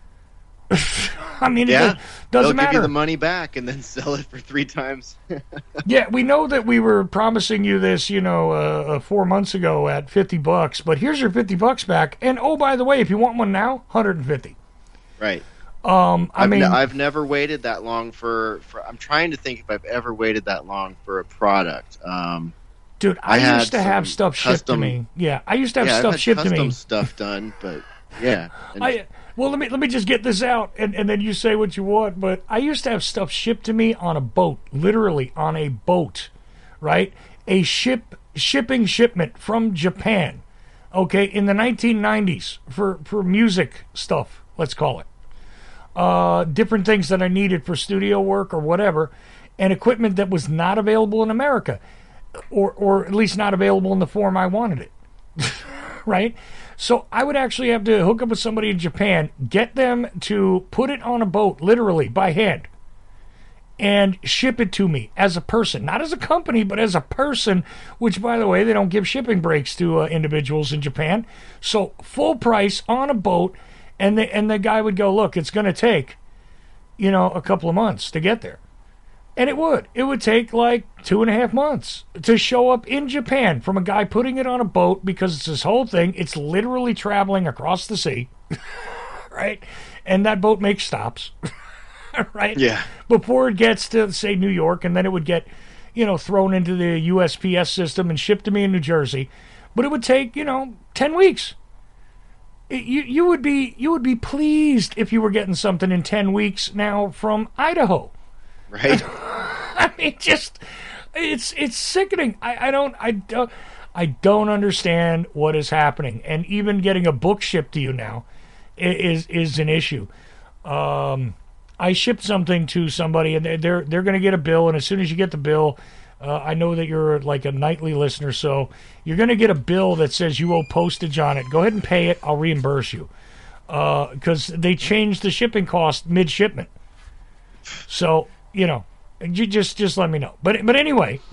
I mean, yeah, it doesn't they'll matter. Give you the money back and then sell it for three times. Yeah, we know that we were promising you this, you know, uh, uh, four months ago at fifty bucks. But here's your fifty bucks back. And oh, by the way, if you want one now, one hundred fifty. Right. Um, I I've mean, ne- I've never waited that long for, for. I'm trying to think if I've ever waited that long for a product. Um, dude, I, I used to have stuff custom, shipped to me. Yeah, I used to have yeah, stuff I've had shipped to custom me. stuff done, but yeah. And, I well, let me let me just get this out, and, and then you say what you want. But I used to have stuff shipped to me on a boat, literally on a boat, right? A ship shipping shipment from Japan, okay, in the nineteen nineties for for music stuff, let's call it. Uh, different things that I needed for studio work or whatever, and equipment that was not available in America, or or at least not available in the form I wanted it, right? So I would actually have to hook up with somebody in Japan, get them to put it on a boat, literally by hand, and ship it to me as a person, not as a company, but as a person. Which, by the way, they don't give shipping breaks to uh, individuals in Japan. So full price on a boat. And the, and the guy would go, look, it's going to take, you know, a couple of months to get there. And it would. It would take like two and a half months to show up in Japan from a guy putting it on a boat, because it's this whole thing. It's literally traveling across the sea, right? And that boat makes stops, right? Yeah. Before it gets to, say, New York, and then it would get, you know, thrown into the U S P S system and shipped to me in New Jersey. But it would take, you know, ten weeks. You you would be you would be pleased if you were getting something in ten weeks now from Idaho, right? I mean, just it's it's sickening. I, I don't I don't I don't understand what is happening, and even getting a book shipped to you now is is an issue. Um, I shipped something to somebody, and they're they're going to get a bill, and as soon as you get the bill. Uh, I know that you're like a nightly listener, so you're going to get a bill that says you owe postage on it. Go ahead and pay it. I'll reimburse you. Because uh, they changed the shipping cost mid-shipment. So, you know, you just just let me know. But but anyway.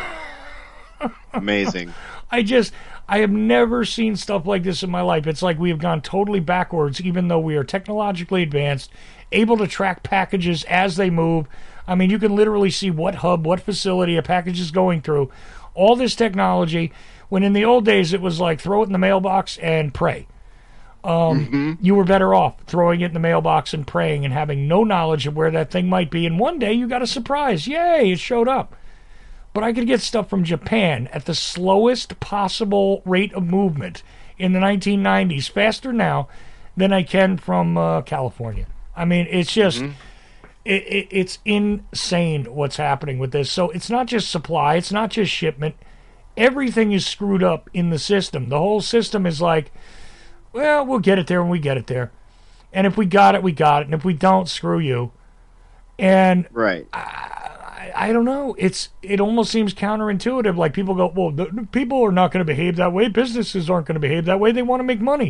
Amazing. I just, I have never seen stuff like this in my life. It's like we have gone totally backwards, even though we are technologically advanced, able to track packages as they move. I mean, you can literally see what hub, what facility a package is going through. All this technology, when in the old days it was like throw it in the mailbox and pray. Um, mm-hmm. You were better off throwing it in the mailbox and praying and having no knowledge of where that thing might be. And one day you got a surprise. Yay, it showed up. But I could get stuff from Japan at the slowest possible rate of movement in the nineteen nineties, faster now than I can from uh, California. I mean, it's just... Mm-hmm. It, it, it's insane what's happening with this. So it's not just supply. It's not just shipment. Everything is screwed up in the system. The whole system is like, well, we'll get it there when we get it there. And if we got it, we got it. And if we don't, screw you. And right. I, I don't know. It's It almost seems counterintuitive. Like people go, well, the, people are not going to behave that way. Businesses aren't going to behave that way. They want to make money.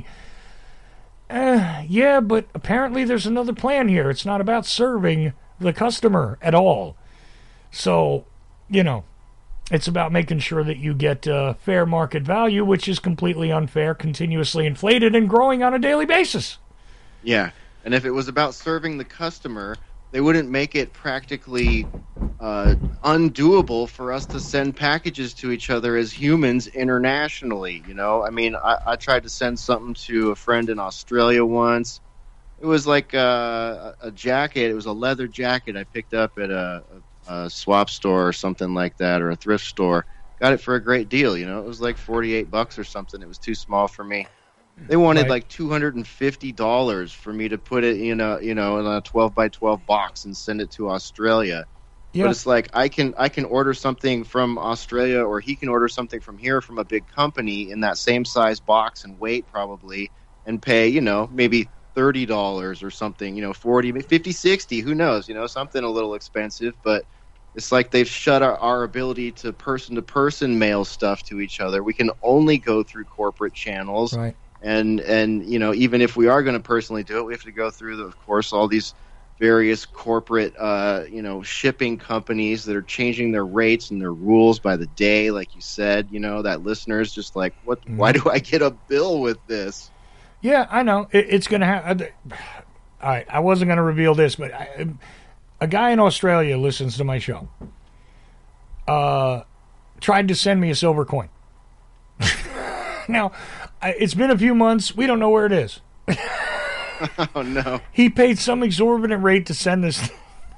Uh, yeah, but apparently there's another plan here. It's not about serving the customer at all. So, you know, it's about making sure that you get uh, fair market value, which is completely unfair, continuously inflated, and growing on a daily basis. Yeah, and if it was about serving the customer, they wouldn't make it practically uh, undoable for us to send packages to each other as humans internationally. You know, I mean, I, I tried to send something to a friend in Australia once. It was like a, a jacket. It was a leather jacket I picked up at a, a, a swap store or something like that, or a thrift store. Got it for a great deal. You know, it was like forty-eight bucks or something. It was too small for me. They wanted right. like two hundred fifty dollars for me to put it in a, you know, in a twelve by twelve box and send it to Australia. Yeah. But it's like I can I can order something from Australia, or he can order something from here from a big company in that same size box and weight probably, and pay, you know, maybe thirty dollars or something, you know, forty, fifty, sixty, who knows, you know, something a little expensive. But it's like they've shut our, our ability to person-to-person mail stuff to each other. We can only go through corporate channels. Right. And, and you know, even if we are going to personally do it, we have to go through, the, of course, all these various corporate, uh, you know, shipping companies that are changing their rates and their rules by the day, like you said, you know, that listener's just like, what? Mm-hmm. Why do I get a bill with this? Yeah, I know. It, it's going to happen. All right, I wasn't going to reveal this, but I, a guy in Australia listens to my show. Uh, tried to send me a silver coin. Now, I, it's been a few months. We don't know where it is. Oh, no. He paid some exorbitant rate to send this.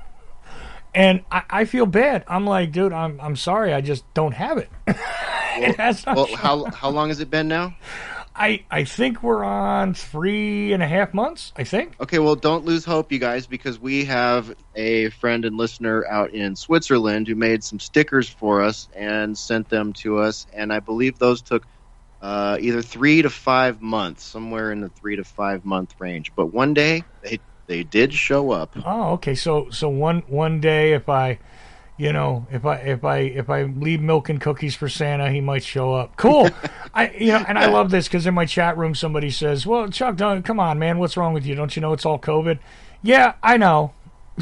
And I, I feel bad. I'm like, dude, I'm I'm sorry. I just don't have it. It has not Well, shown how up. how long has it been now? I, I think we're on three and a half months, I think. Okay, well, don't lose hope, you guys, because we have a friend and listener out in Switzerland who made some stickers for us and sent them to us, and I believe those took uh, either three to five months, somewhere in the three to five month range. But one day, they they did show up. Oh, okay. So so one one day if I you know, if I if I if I leave milk and cookies for Santa, he might show up. Cool. I you know, and I love this because in my chat room somebody says, "Well, Chuck, don't, come on, man, what's wrong with you? Don't you know it's all COVID?" Yeah, I know,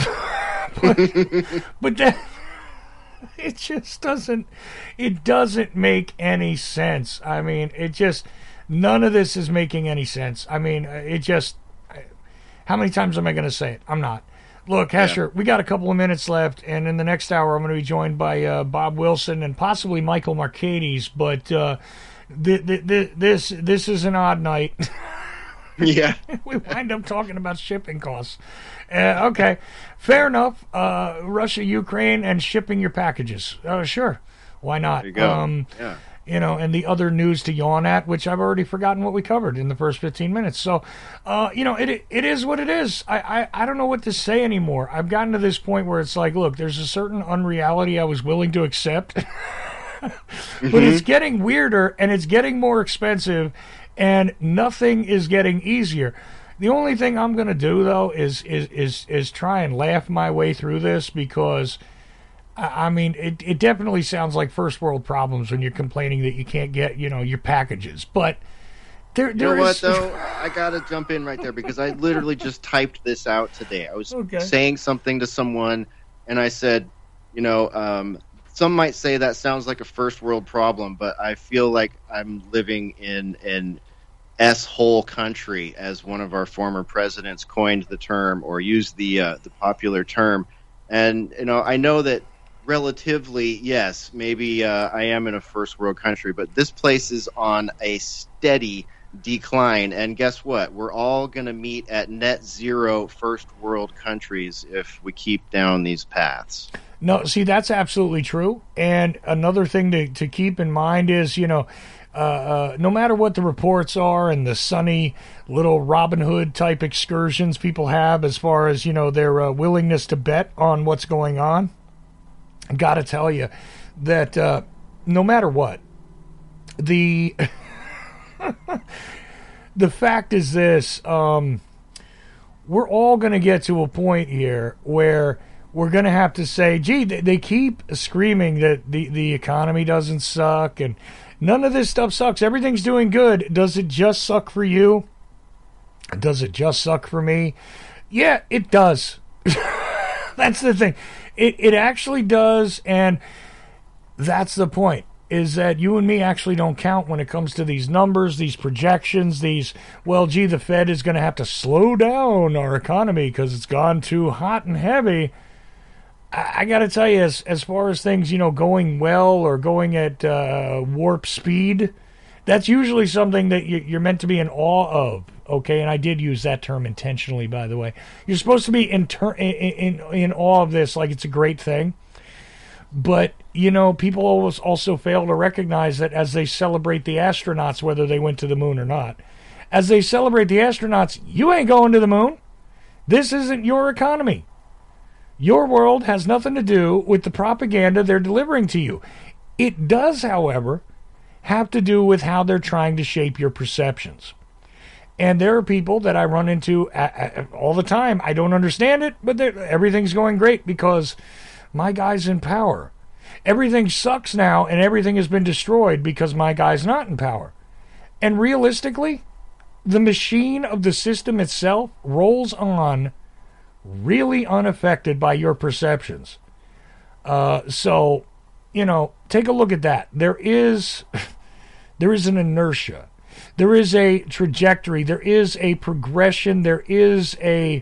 but, but that it just doesn't it doesn't make any sense. I mean, it just none of this is making any sense. I mean, it just. How many times am I going to say it? I'm not. Look, Hesher, yeah. We got a couple of minutes left, and in the next hour, I'm going to be joined by uh, Bob Wilson and possibly Michael Marcades. But uh, th- th- th- this this is an odd night. Yeah, we wind up talking about shipping costs. Uh, okay, fair enough. Uh, Russia, Ukraine, and shipping your packages. Uh, sure, why not? There you go. Um, yeah. You know, and the other news to yawn at, which I've already forgotten what we covered in the first fifteen minutes. So, uh, you know, it it is what it is. I, I, I don't know what to say anymore. I've gotten to this point where it's like, look, there's a certain unreality I was willing to accept. But mm-hmm. It's getting weirder, and it's getting more expensive, and nothing is getting easier. The only thing I'm going to do, though, is, is, is, is try and laugh my way through this because... I mean, it, it definitely sounds like first world problems when you're complaining that you can't get, you know, your packages. But there, there you know is... what, though? I got to jump in right there because I literally just typed this out today. I was okay. saying something to someone, and I said, you know, um, some might say that sounds like a first world problem, but I feel like I'm living in an S-hole country, as one of our former presidents coined the term or used the uh, the popular term. And, you know, I know that relatively, yes, maybe uh, I am in a first world country, but this place is on a steady decline. And guess what? We're all going to meet at net zero first world countries if we keep down these paths. No, see, that's absolutely true. And another thing to, to keep in mind is, you know, uh, uh, no matter what the reports are and the sunny little Robin Hood type excursions people have as far as, you know, their uh, willingness to bet on what's going on, got to tell you that uh, no matter what, the the fact is this, um, we're all going to get to a point here where we're going to have to say, gee, they, they keep screaming that the, the economy doesn't suck and none of this stuff sucks. Everything's doing good. Does it just suck for you? Does it just suck for me? Yeah, it does. That's the thing. It it actually does, and that's the point, is that you and me actually don't count when it comes to these numbers, these projections, these, well, gee, the Fed is going to have to slow down our economy because it's gone too hot and heavy. I, I got to tell you, as, as far as things, you know, going well or going at uh, warp speed, that's usually something that you, you're meant to be in awe of. Okay, and I did use that term intentionally, by the way. You're supposed to be in, ter- in, in, in awe of this like it's a great thing. But, you know, people always also fail to recognize that as they celebrate the astronauts, whether they went to the moon or not, as they celebrate the astronauts, you ain't going to the moon. This isn't your economy. Your world has nothing to do with the propaganda they're delivering to you. It does, however, have to do with how they're trying to shape your perceptions. And there are people that I run into all the time. I don't understand it, but everything's going great because my guy's in power. Everything sucks now, and everything has been destroyed because my guy's not in power. And realistically, the machine of the system itself rolls on really unaffected by your perceptions. Uh, so, you know, take a look at that. There is, there is an inertia. there is a trajectory, there is a progression, there is a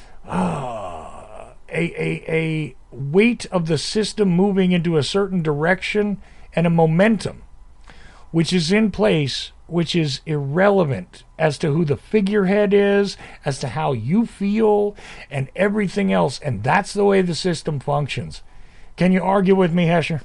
uh, a, a a weight of the system moving into a certain direction and a momentum which is in place, which is irrelevant as to who the figurehead is, as to how you feel, and everything else. And that's the way the system functions. Can you argue with me, Hesher?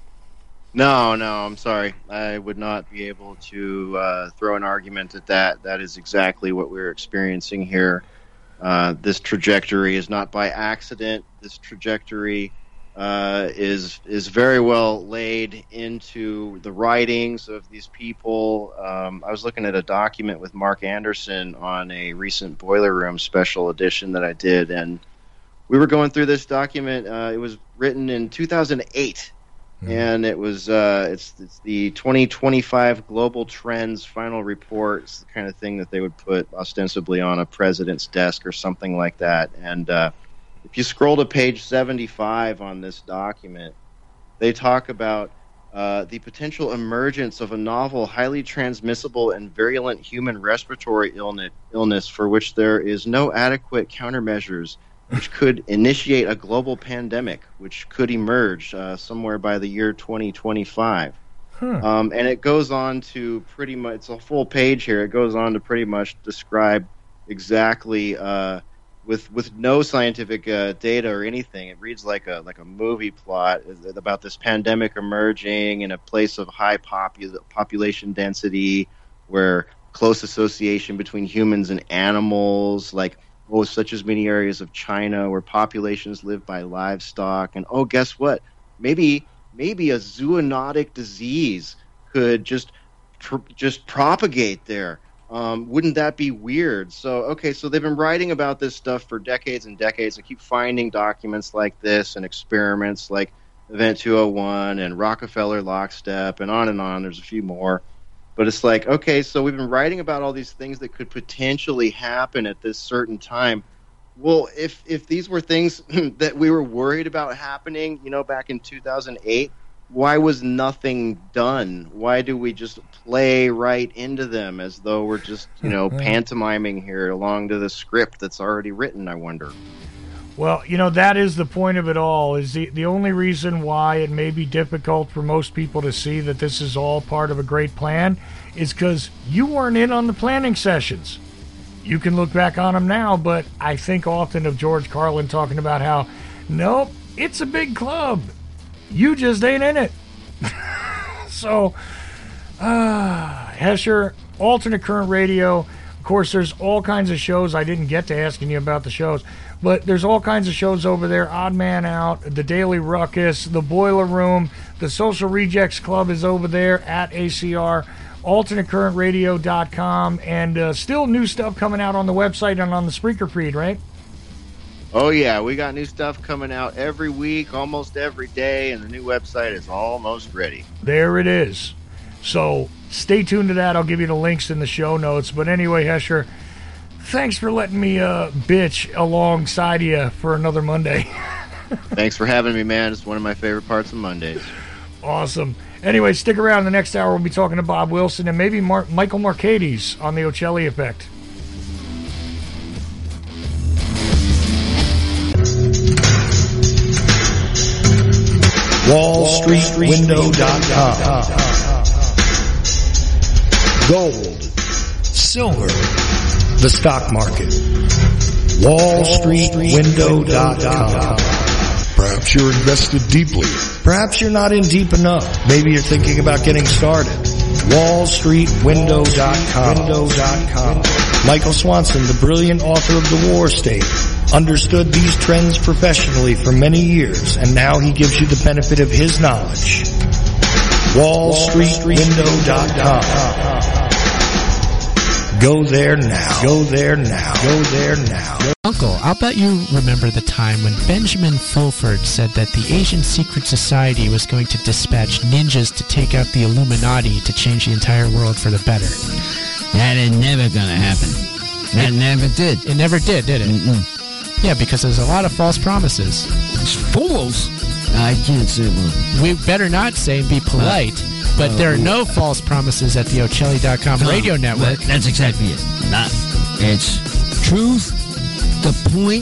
No, no, I'm sorry. I would not be able to uh, throw an argument at that. That is exactly what we're experiencing here. Uh, this trajectory is not by accident. This trajectory uh, is is very well laid into the writings of these people. Um, I was looking at a document with Mark Anderson on a recent Boiler Room special edition that I did, and we were going through this document. Uh, it was written in two thousand eight. Mm-hmm. And it was uh, it's it's the twenty twenty-five Global Trends Final Report. It's the kind of thing that they would put ostensibly on a president's desk or something like that. And uh, if you scroll to page seventy-five on this document, they talk about uh, the potential emergence of a novel, highly transmissible and virulent human respiratory illness, illness for which there is no adequate countermeasures, which could initiate a global pandemic, which could emerge uh, somewhere by the year twenty twenty-five. Huh. Um, and it goes on to pretty much, it's a full page here, it goes on to pretty much describe exactly, uh, with with no scientific uh, data or anything, it reads like a like a movie plot about this pandemic emerging in a place of high popu- population density, where close association between humans and animals, like, oh, such as many areas of China where populations live by livestock. And, oh, guess what? Maybe maybe a zoonotic disease could just pr- just propagate there. Um, wouldn't that be weird? So, okay, so they've been writing about this stuff for decades and decades. I keep finding documents like this and experiments like Event two oh one and Rockefeller Lockstep and on and on. There's a few more. But it's like, okay, so we've been writing about all these things that could potentially happen at this certain time. Well, if if these were things that we were worried about happening, you know, back in two thousand eight, why was nothing done? Why do we just play right into them as though we're just, you know, pantomiming here along to the script that's already written, I wonder? Well, you know, that is the point of it all, is the, the only reason why it may be difficult for most people to see that this is all part of a great plan is because you weren't in on the planning sessions. You can look back on them now, but I think often of George Carlin talking about how, nope, it's a big club. You just ain't in it. So, uh, Hesher, Alternate Current Radio. Of course, there's all kinds of shows. I didn't get to asking you about the shows. But there's all kinds of shows over there. Odd Man Out, The Daily Ruckus, The Boiler Room, The Social Rejects Club is over there at A C R, alternate current radio dot com, and uh, still new stuff coming out on the website and on the Spreaker feed, right? Oh, yeah. We got new stuff coming out every week, almost every day, and the new website is almost ready. There it is. So stay tuned to that. I'll give you the links in the show notes. But anyway, Hesher, thanks for letting me uh, bitch alongside you for another Monday. Thanks for having me, man. It's one of my favorite parts of Mondays. Awesome. Anyway, stick around. The next hour we'll be talking to Bob Wilson and maybe Mar- Michael Marcades on the Ocelli Effect. wall street window dot com. Gold, silver, the stock market. wall street window dot com. Perhaps you're invested deeply. Perhaps you're not in deep enough. Maybe you're thinking about getting started. wall street window dot com. Michael Swanson, the brilliant author of The War State, understood these trends professionally for many years, and now he gives you the benefit of his knowledge. wall street window dot com. Go there now. Go there now. Go there now. Uncle, I'll bet you remember the time when Benjamin Fulford said that the Asian Secret Society was going to dispatch ninjas to take out the Illuminati to change the entire world for the better. That is never gonna happen. That it, never did. It never did, did it? Mm-mm. Yeah, because there's a lot of false promises. It's fools. I can't say one. We better not say and be polite. Uh, But there are no false promises at the Ocelli dot com radio network. That- That's exactly it. Not, it's truth, the point,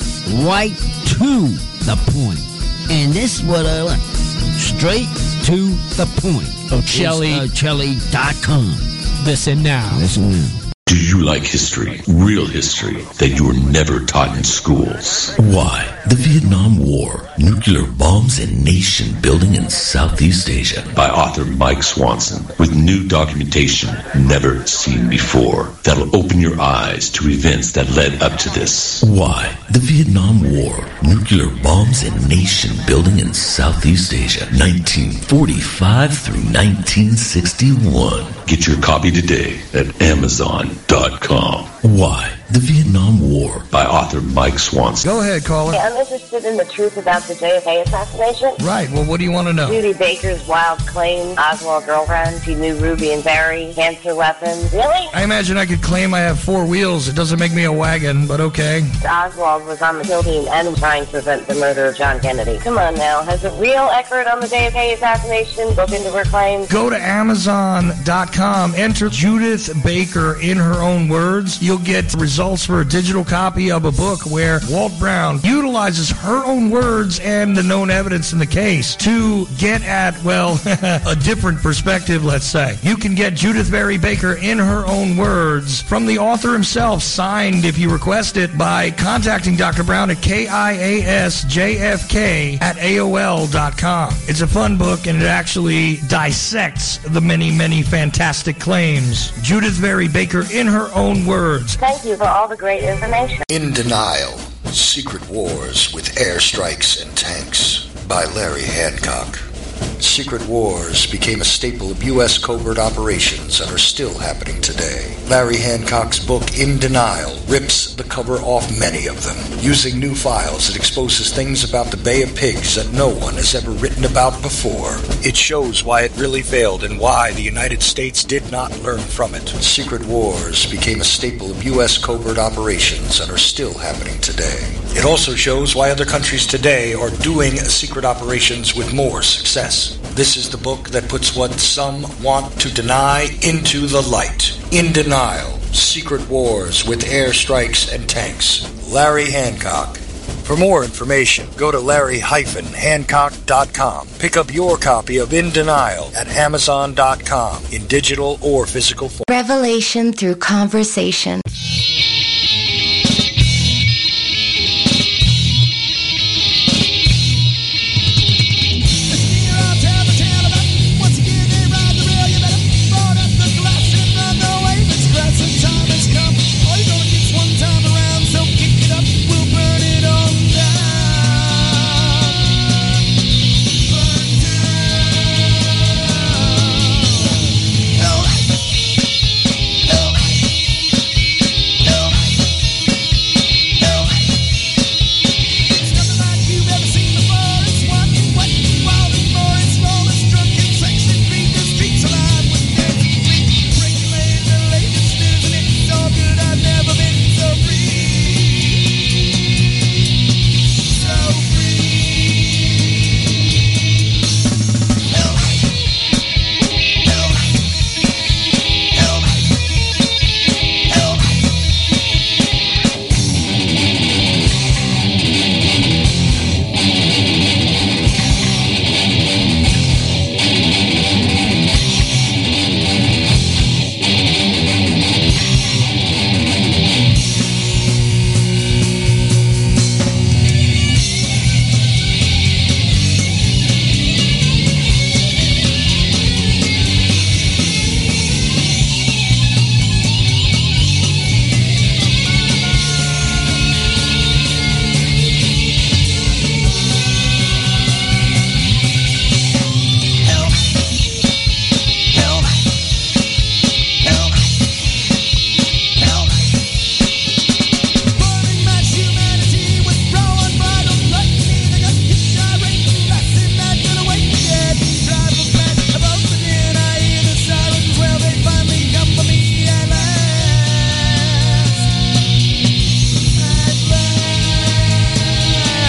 right to the point. And this is what I like. Straight to the point. Ocelli. It's Ocelli dot com. Listen now. Listen now. Do you like history, real history, that you were never taught in schools? Why? The Vietnam War, Nuclear Bombs and Nation Building in Southeast Asia by author Mike Swanson with new documentation never seen before that'll open your eyes to events that led up to this. Why? The Vietnam War, Nuclear Bombs and Nation Building in Southeast Asia, nineteen forty-five through nineteen sixty-one. Get your copy today at Amazon dot com. Why? The Vietnam War by author Mike Swanson. Go ahead, caller. Yeah, I'm interested in the truth about the J F K assassination. Right. Well, what do you want to know? Judy Baker's wild claim, Oswald girlfriend, she knew Ruby and Barry, cancer weapons. Really? I imagine I could claim I have four wheels. It doesn't make me a wagon, but okay. Oswald was on the kill team and trying to prevent the murder of John Kennedy. Come on now. Has a real expert on the J F K assassination looked into her claims? Go to Amazon dot com, enter Judith Baker in her own words. You'll get results for a digital copy of a book where Walt Brown utilizes her own words and the known evidence in the case to get at, well, a different perspective, let's say. You can get Judith Barry Baker in her own words from the author himself, signed if you request it, by contacting Doctor Brown at K I A S J F K at A O L dot com. It's a fun book, and it actually dissects the many, many fantastic claims. Judith Barry Baker in her own words. Thank you for all the great information. In Denial, Secret Wars with Airstrikes and Tanks by Larry Hancock. Secret wars became a staple of U S covert operations and are still happening today. Larry Hancock's book, In Denial, rips the cover off many of them. Using new files, it exposes things about the Bay of Pigs that no one has ever written about before. It shows why it really failed and why the United States did not learn from it. Secret wars became a staple of U S covert operations and are still happening today. It also shows why other countries today are doing secret operations with more success. This is the book that puts what some want to deny into the light. In Denial, Secret Wars with Airstrikes and Tanks. Larry Hancock. For more information, go to Larry Hancock dot com. Pick up your copy of In Denial at Amazon dot com in digital or physical form. Revelation through conversation.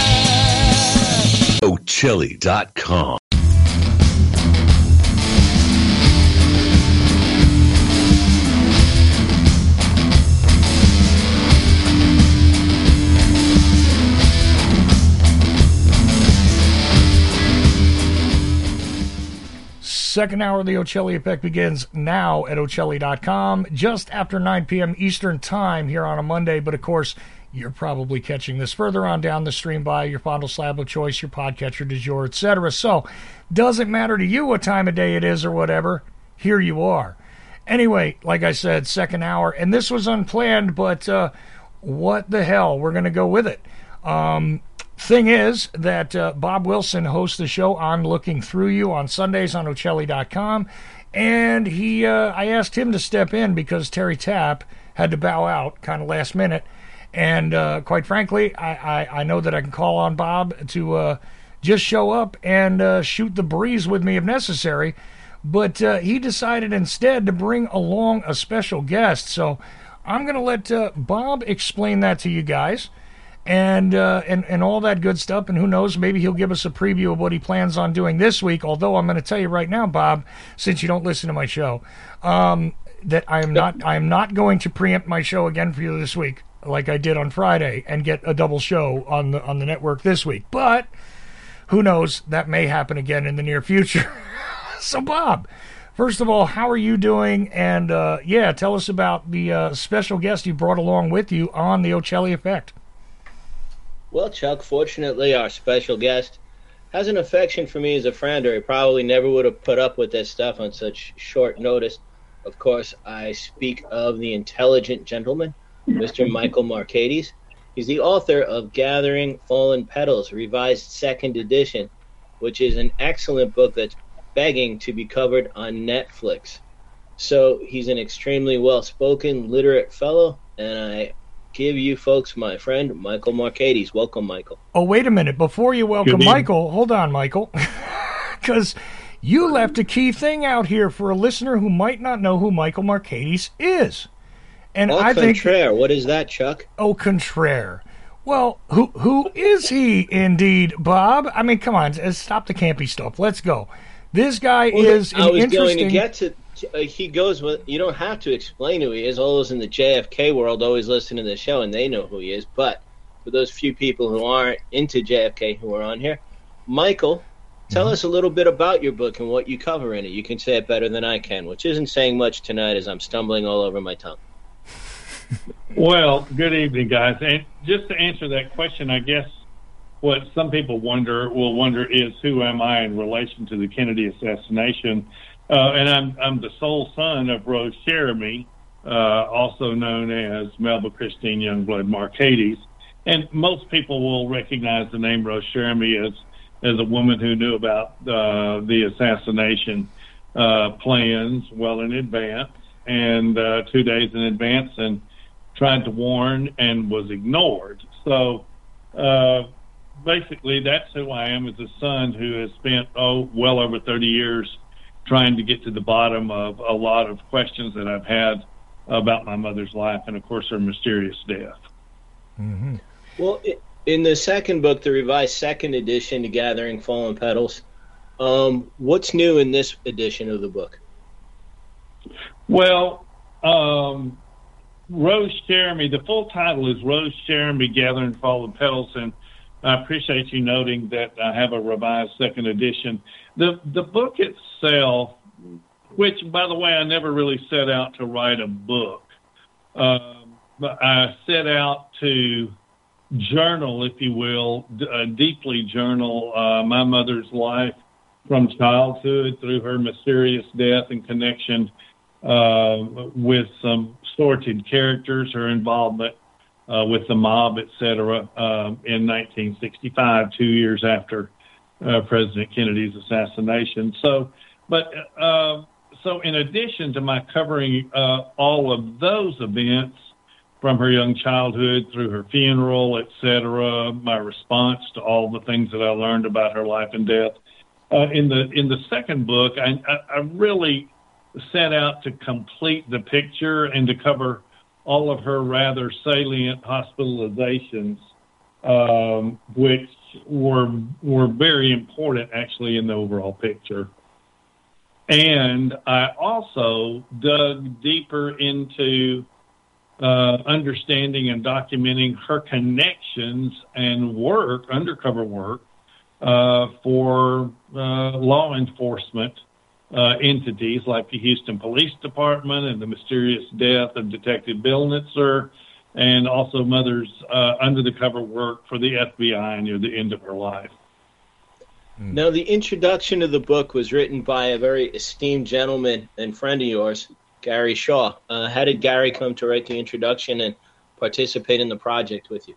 Ocelli dot com. Second hour of the Ocelli Effect begins now at Ocelli dot com, just after nine p.m. Eastern Time here on a Monday. But, of course, you're probably catching this further on down the stream by your fondle slab of choice, your podcatcher du jour, et cetera. So, doesn't matter to you what time of day it is or whatever. Here you are. Anyway, like I said, second hour. And this was unplanned, but uh, what the hell? We're going to go with it. Um... Thing is that uh, Bob Wilson hosts the show on Looking Through You on Sundays on Ocelli dot com, and he, uh, I asked him to step in because Terry Tapp had to bow out kind of last minute, and uh, quite frankly, I, I, I know that I can call on Bob to uh, just show up and uh, shoot the breeze with me if necessary, but uh, he decided instead to bring along a special guest, so I'm going to let uh, Bob explain that to you guys. And, uh, and and all that good stuff, and who knows, maybe he'll give us a preview of what he plans on doing this week, although I'm going to tell you right now, Bob, since you don't listen to my show, um, that I am not I am not going to preempt my show again for you this week, like I did on Friday, and get a double show on the on the network this week. But who knows, that may happen again in the near future. So, Bob, first of all, how are you doing? And, uh, yeah, tell us about the uh, special guest you brought along with you on the Ocelli Effect. Well, Chuck, fortunately, our special guest has an affection for me as a friend, or he probably never would have put up with this stuff on such short notice. Of course, I speak of the intelligent gentleman, Mister Michael Markades. He's the author of Gathering Fallen Petals, revised second edition, which is an excellent book that's begging to be covered on Netflix. So he's an extremely well-spoken, literate fellow, and I give you folks my friend Michael Markades. Welcome, Michael. Oh, wait a minute. Before you welcome Michael, hold on, Michael, because you left a key thing out here for a listener who might not know who Michael Markades is. And Au I contraire. think, what is that, Chuck? Au contraire. Well, who who is he indeed, Bob? I mean, come on, stop the campy stuff. Let's go. This guy well, is I an was interesting... going to get to... Uh, he goes with, you don't have to explain who he is. All those in the J F K world always listen to the show and they know who he is. But for those few people who aren't into J F K who are on here, Michael, tell mm-hmm. us a little bit about your book and what you cover in it. You can say it better than I can, which isn't saying much tonight as I'm stumbling all over my tongue. Well, good evening, guys. And just to answer that question, I guess what some people wonder will wonder is who am I in relation to the Kennedy assassination? Uh, and I'm I'm the sole son of Rose Cherami, uh, also known as Melba Christine Youngblood Markades. And most people will recognize the name Rose Cherami as, as a woman who knew about uh, the assassination uh, plans well in advance, and uh, two days in advance, and tried to warn and was ignored. So uh, basically that's who I am, as a son who has spent, oh, well over thirty years trying to get to the bottom of a lot of questions that I've had about my mother's life and, of course, her mysterious death. Mm-hmm. Well, in the second book, the revised second edition to Gathering Fallen Petals, um, what's new in this edition of the book? Well, um, Rose Cherami, the full title is Rose Cherami, Gathering Fallen Petals, and I appreciate you noting that I have a revised second edition. The the book itself, which, by the way, I never really set out to write a book. Um, but I set out to journal, if you will, d- uh, deeply journal uh, my mother's life from childhood through her mysterious death and connection uh, with some sordid characters, her involvement uh, with the mob, et cetera, uh, in nineteen sixty-five, two years after uh, President Kennedy's assassination. So, but uh, so in addition to my covering uh, all of those events, from her young childhood through her funeral, et cetera, my response to all the things that I learned about her life and death. Uh, in the in the second book, I, I, I really set out to complete the picture and to cover all of her rather salient hospitalizations, um, which were were very important actually in the overall picture. And I also dug deeper into Uh, understanding and documenting her connections and work, undercover work, uh, for uh, law enforcement uh, entities like the Houston Police Department and the mysterious death of Detective Bill Nitzer, and also Mother's uh, under-the-cover work for the F B I near the end of her life. Now, the introduction of the book was written by a very esteemed gentleman and friend of yours, Gary Shaw. Uh, how did Gary come to write the introduction and participate in the project with you?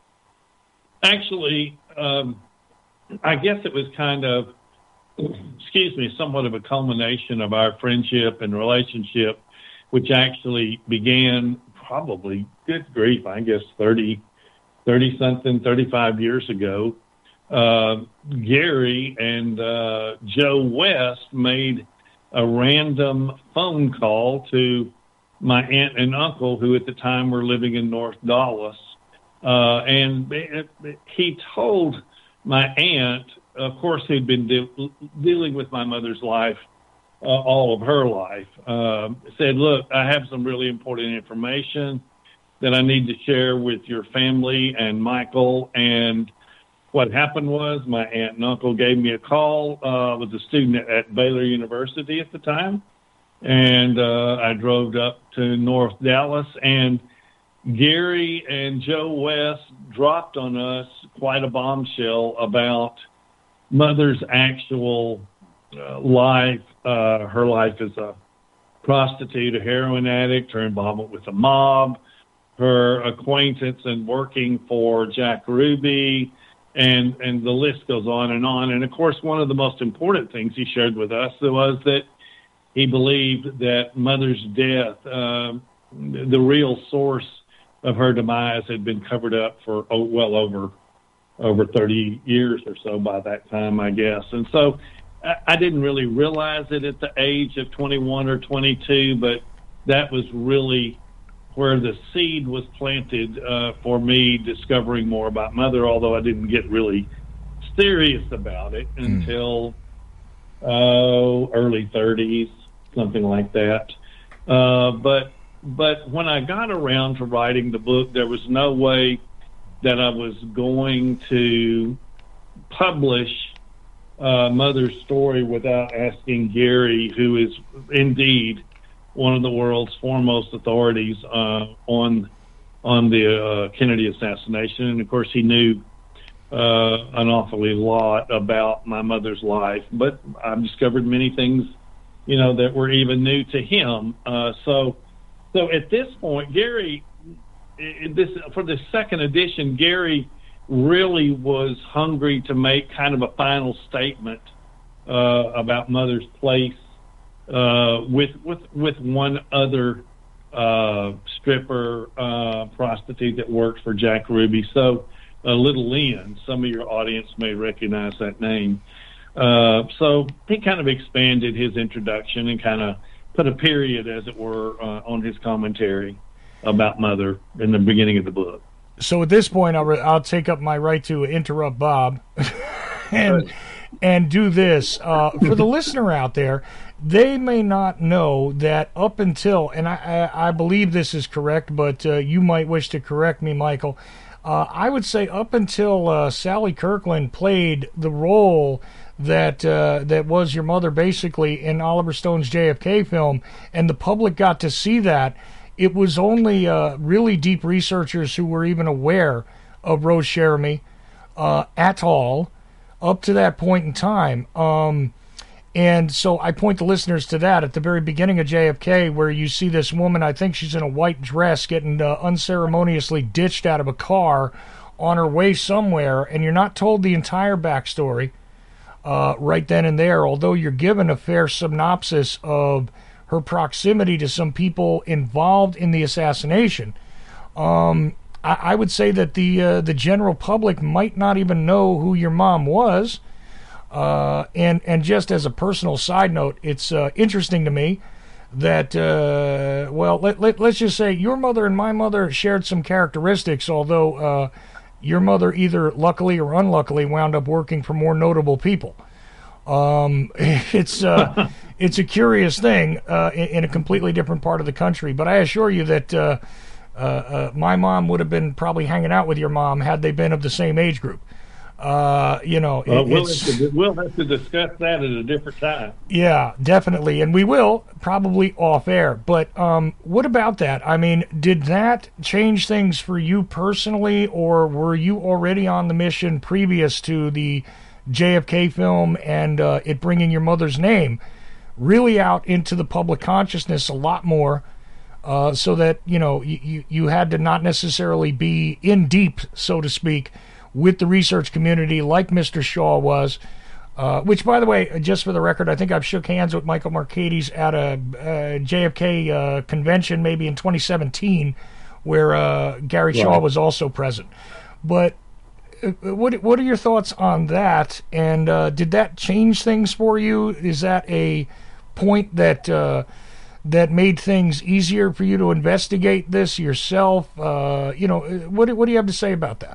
Actually, um, I guess it was kind of, excuse me, somewhat of a culmination of our friendship and relationship, which actually began probably, good grief, I guess thirty, thirty-something, thirty-five years ago. Uh, Gary and uh, Joe West made a random phone call to my aunt and uncle, who at the time were living in North Dallas. Uh, and it, it, he told my aunt, of course, he'd been de- dealing with my mother's life uh, all of her life, uh, said, look, I have some really important information that I need to share with your family and Michael. And what happened was my aunt and uncle gave me a call. Uh, I was a student at Baylor University at the time, and uh, I drove up to North Dallas, and Gary and Joe West dropped on us quite a bombshell about Mother's actual uh, life, uh, her life as a prostitute, a heroin addict, her involvement with the mob, her acquaintance and working for Jack Ruby, and and the list goes on and on. And, of course, one of the most important things he shared with us was that he believed that Mother's death, uh, the real source of her demise, had been covered up for oh, well over over thirty years or so by that time, I guess. And so I, I didn't really realize it at the age of twenty-one or twenty-two, but that was really where the seed was planted uh, for me discovering more about Mother, although I didn't get really serious about it mm. until uh, early thirties, something like that. Uh, but but when I got around to writing the book, there was no way that I was going to publish uh, Mother's story without asking Gary, who is indeed one of the world's foremost authorities uh, on on the uh, Kennedy assassination. And, of course, he knew uh, an awfully lot about my mother's life. But I've discovered many things, you know, that were even new to him. Uh, so so at this point, Gary, this for the second edition, Gary really was hungry to make kind of a final statement uh, about Mother's place Uh, with with with one other uh, stripper uh, prostitute that worked for Jack Ruby. So, uh, Little Lynn, some of your audience may recognize that name. Uh, so he kind of expanded his introduction and kind of put a period, as it were, uh, on his commentary about Mother in the beginning of the book. So at this point, I'll, re- I'll take up my right to interrupt Bob and and do this uh, for the listener out there. They may not know that up until, and I, I, I believe this is correct, but uh, you might wish to correct me, Michael. Uh, I would say up until uh, Sally Kirkland played the role that uh, that was your mother basically in Oliver Stone's J F K film, and the public got to see that, it was only uh, really deep researchers who were even aware of Rose Cheramy uh, at all up to that point in time. Um And so I point the listeners to that at the very beginning of J F K, where you see this woman, I think she's in a white dress, getting uh, unceremoniously ditched out of a car on her way somewhere, and you're not told the entire backstory uh, right then and there, although you're given a fair synopsis of her proximity to some people involved in the assassination. Um, I, I would say that the uh, the general public might not even know who your mom was. Uh, and, and just as a personal side note, it's uh, interesting to me that, uh, well, let, let, let's just say your mother and my mother shared some characteristics, although uh, your mother either luckily or unluckily wound up working for more notable people. Um, it's uh, it's a curious thing uh, in, in a completely different part of the country, but I assure you that uh, uh, uh, my mom would have been probably hanging out with your mom had they been of the same age group. Uh, you know, well, it, we'll, it's, have to, we'll have to discuss that at a different time. Yeah, definitely, and we will probably off air. But um, what about that? I mean, did that change things for you personally, or were you already on the mission previous to the J F K film and uh, it bringing your mother's name really out into the public consciousness a lot more, uh, so that you know you you had to not necessarily be in deep, so to speak, with the research community like Mister Shaw was, uh, which, by the way, just for the record, I think I've shook hands with Michael Markides at a, a J F K uh, convention maybe in twenty seventeen, where uh, Gary Shaw Right. was also present. But uh, what what are your thoughts on that? And uh, did that change things for you? Is that a point that uh, that made things easier for you to investigate this yourself? Uh, you know, what what do you have to say about that?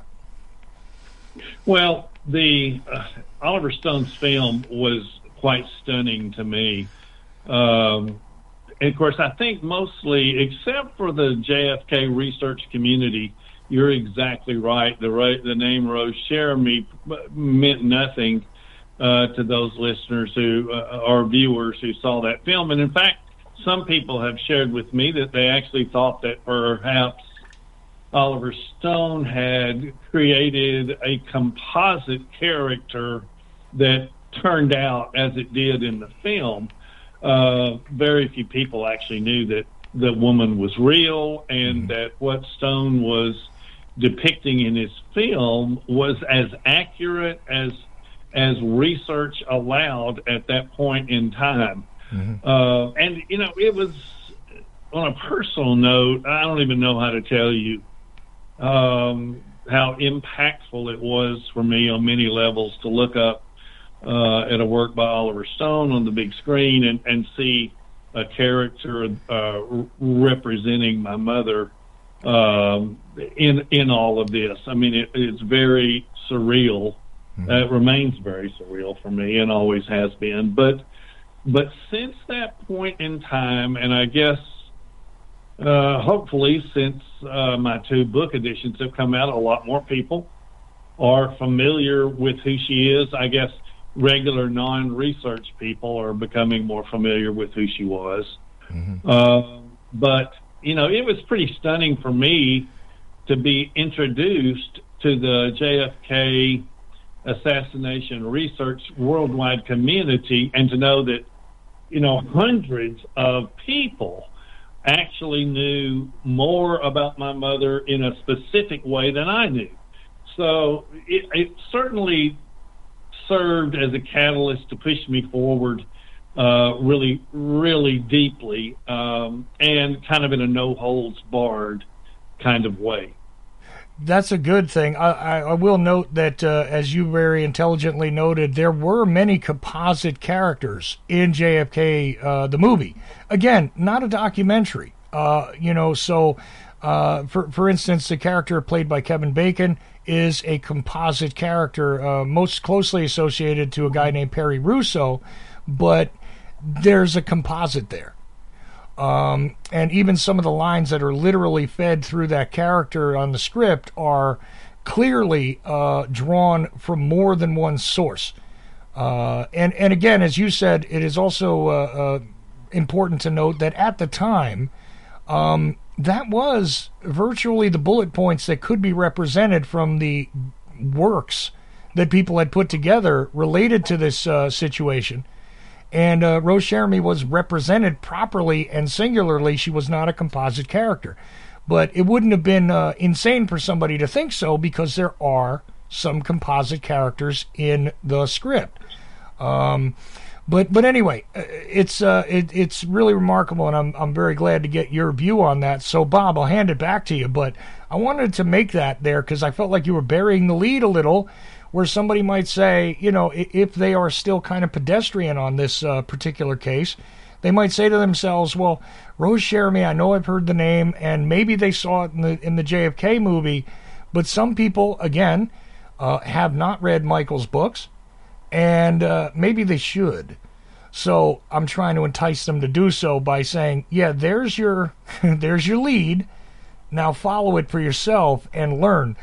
Well, the uh, Oliver Stone's film was quite stunning to me. Um, and of course, I think mostly, except for the J F K research community, you're exactly right. The right, the name Rose Cheramy meant nothing uh, to those listeners who uh, or viewers who saw that film. And in fact, some people have shared with me that they actually thought that perhaps Oliver Stone had created a composite character that turned out as it did in the film. Uh, very few people actually knew that the woman was real, and that what Stone was depicting in his film was as accurate as as research allowed at that point in time. Mm-hmm. Uh, and, you know, it was, on a personal note, I don't even know how to tell you um, how impactful it was for me on many levels to look up uh, at a work by Oliver Stone on the big screen and, and see a character uh, representing my mother um, in in all of this. I mean, it, it's very surreal. Mm-hmm. Uh, it remains very surreal for me and always has been. But but since that point in time, and I guess uh, hopefully since uh, my two book editions have come out, a lot more people are familiar with who she is. I guess regular non-research people are becoming more familiar with who she was. Mm-hmm. Uh, but, you know, it was pretty stunning for me to be introduced to the J F K assassination research worldwide community and to know that, you know, hundreds of people actually knew more about my mother in a specific way than I knew. So it, it certainly served as a catalyst to push me forward uh, really, really deeply um, and kind of in a no-holds-barred kind of way. That's a good thing. I, I, I will note that, uh, as you very intelligently noted, there were many composite characters in J F K, uh, the movie. Again, not a documentary. Uh, you know, so, uh, for for instance, the character played by Kevin Bacon is a composite character, uh, most closely associated to a guy named Perry Russo, but there's a composite there. Um, and even some of the lines that are literally fed through that character on the script are clearly uh, drawn from more than one source. Uh, and, and again, as you said, it is also uh, uh, important to note that at the time, um, that was virtually the bullet points that could be represented from the works that people had put together related to this uh, situation. And uh, Rose Cheramy was represented properly and singularly. She was not a composite character. But it wouldn't have been uh, insane for somebody to think so, because there are some composite characters in the script. Um, but but anyway, it's uh, it, it's really remarkable, and I'm I'm very glad to get your view on that. So, Bob, I'll hand it back to you. But I wanted to make that there because I felt like you were burying the lead a little, where somebody might say, you know, if they are still kind of pedestrian on this uh, particular case, they might say to themselves, well, Rose Cheramy, I know I've heard the name, and maybe they saw it in the in the J F K movie, but some people, again, uh, have not read Michael's books, and uh, maybe they should. So I'm trying to entice them to do so by saying, yeah, there's your there's your lead. Now follow it for yourself and learn.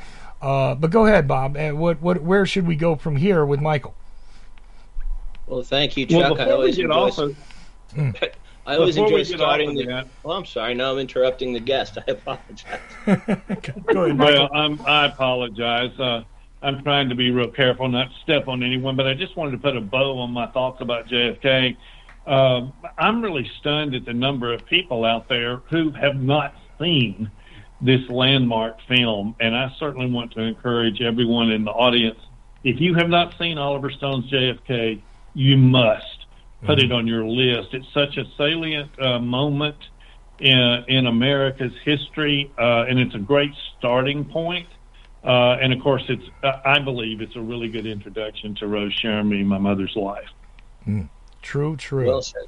Uh, but go ahead, Bob. Uh, what, what, where should we go from here with Michael? Well, thank you, Chuck. Well, I always we get enjoy, off of, mm. I always enjoy starting the. That, well, I'm sorry. Now I'm interrupting the guest. I apologize. Go ahead, well, I'm, I apologize. Uh, I'm trying to be real careful not to step on anyone, but I just wanted to put a bow on my thoughts about J F K. Uh, I'm really stunned at the number of people out there who have not seen this landmark film, and I certainly want to encourage everyone in the audience, if you have not seen Oliver Stone's J F K, you must put mm-hmm. it on your list. It's such a salient uh, moment in, in America's history, uh, and it's a great starting point. Uh, and, of course, it's uh, I believe it's a really good introduction to Rose Cheramy, my mother's life. Mm. True, true. Well said.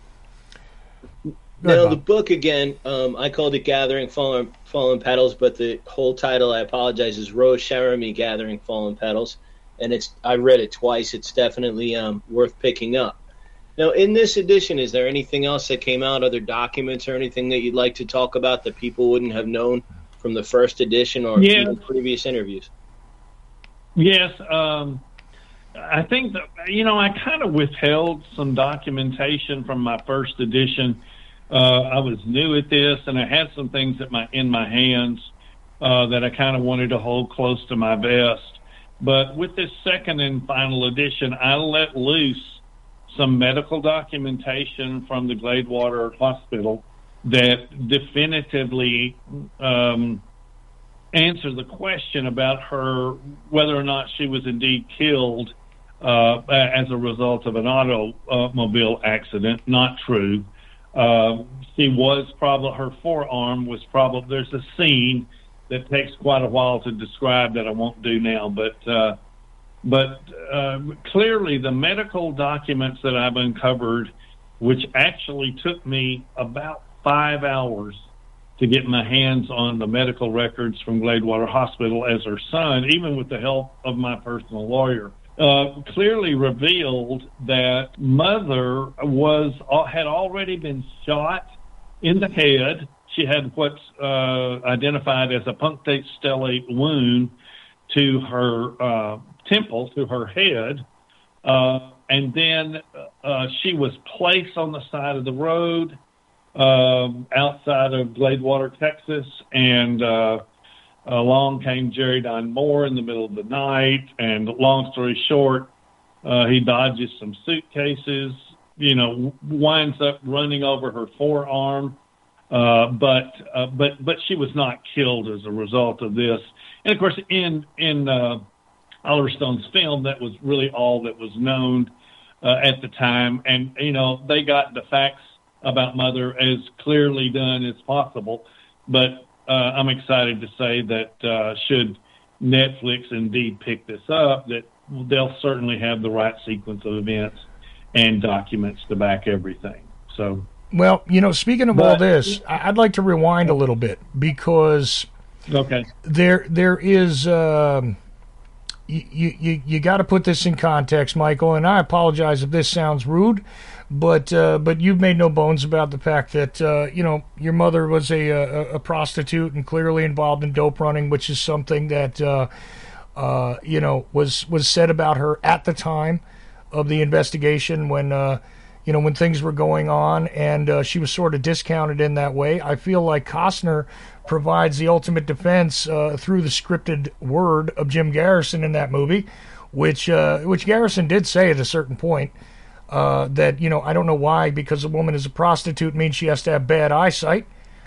Now, Bob. The book, again, um, I called it Gathering Fallen, Fallen Petals, but the whole title, I apologize, is Rose Cheramy Gathering Fallen Petals. And it's I read it twice. It's definitely um, worth picking up. Now, in this edition, is there anything else that came out, other documents or anything that you'd like to talk about that people wouldn't have known from the first edition or yeah. even previous interviews? Yes. Um, I think, that, you know, I kind of withheld some documentation from my first edition. Uh, I was new at this, and I had some things at my in my hands uh, that I kind of wanted to hold close to my vest. But with this second and final edition, I let loose some medical documentation from the Gladewater Hospital that definitively um, answer the question about her, whether or not she was indeed killed uh, as a result of an automobile accident. Not true. Uh, she was probably, her forearm was probably, there's a scene that takes quite a while to describe that I won't do now, but uh, but uh, clearly the medical documents that I've uncovered, which actually took me about five hours to get my hands on the medical records from Gladewater Hospital as her son, even with the help of my personal lawyer, uh, clearly revealed that mother was had already been shot in the head. She had what's uh, identified as a punctate stellate wound to her uh, temple, to her head, uh, and then uh, she was placed on the side of the road um, outside of Gladewater, Texas, and uh, along came Jerry Don Moore in the middle of the night, and long story short, uh, he dodges some suitcases, you know, winds up running over her forearm. Uh, but uh, but but she was not killed as a result of this. And of course, in in uh, Oliver Stone's film, that was really all that was known uh, at the time. And you know, they got the facts about Mother as clearly done as possible. But uh, I'm excited to say that uh, should Netflix indeed pick this up, that they'll certainly have the right sequence of events and documents to back everything. So. Well, you know, speaking of but, all this, I'd like to rewind a little bit because okay. there there is um, you you you got to put this in context, Michael. And I apologize if this sounds rude, but uh, but you've made no bones about the fact that uh, you know your mother was a, a a prostitute and clearly involved in dope running, which is something that uh, uh, you know was was said about her at the time of the investigation when. Uh, You know, when things were going on, and uh, she was sort of discounted in that way. I feel like Costner provides the ultimate defense uh, through the scripted word of Jim Garrison in that movie, which uh, which Garrison did say at a certain point uh, that, you know, I don't know why, because a woman is a prostitute means she has to have bad eyesight,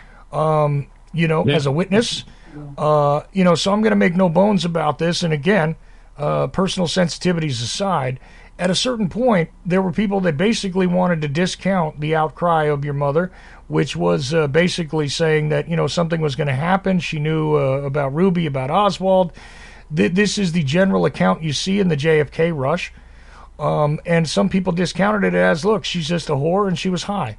um, you know, yeah. as a witness. Uh, you know, so I'm going to make no bones about this. And again, uh, personal sensitivities aside, at a certain point, there were people that basically wanted to discount the outcry of your mother, which was uh, basically saying that, you know, something was going to happen. She knew uh, about Ruby, about Oswald. Th- this is the general account you see in the J F K rush. Um, and some people discounted it as, look, she's just a whore and she was high.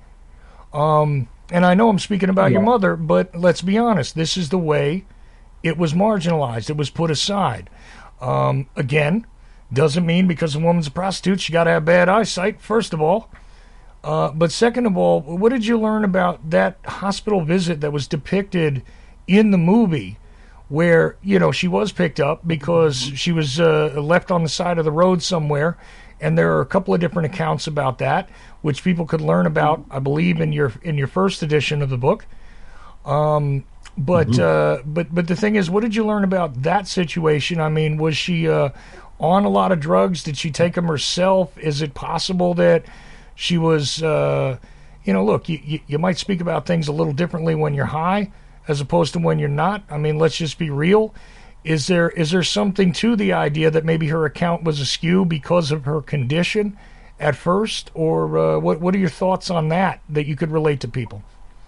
Um, and I know I'm speaking about yeah. your mother, but let's be honest. This is the way it was marginalized. It was put aside. Um, again, doesn't mean because a woman's a prostitute she got to have bad eyesight, first of all. Uh, but second of all, what did you learn about that hospital visit that was depicted in the movie where, you know, she was picked up because she was uh, left on the side of the road somewhere. And there are a couple of different accounts about that, which people could learn about, I believe, in your in your first edition of the book. Um, but mm-hmm. uh, but but the thing is, what did you learn about that situation? I mean, was she uh, on a lot of drugs? Did she take them herself? Is it possible that she was, uh, you know, look, you, you, you might speak about things a little differently when you're high as opposed to when you're not. I mean, let's just be real. Is there is there something to the idea that maybe her account was askew because of her condition at first? Or uh, what what are your thoughts on that that you could relate to people?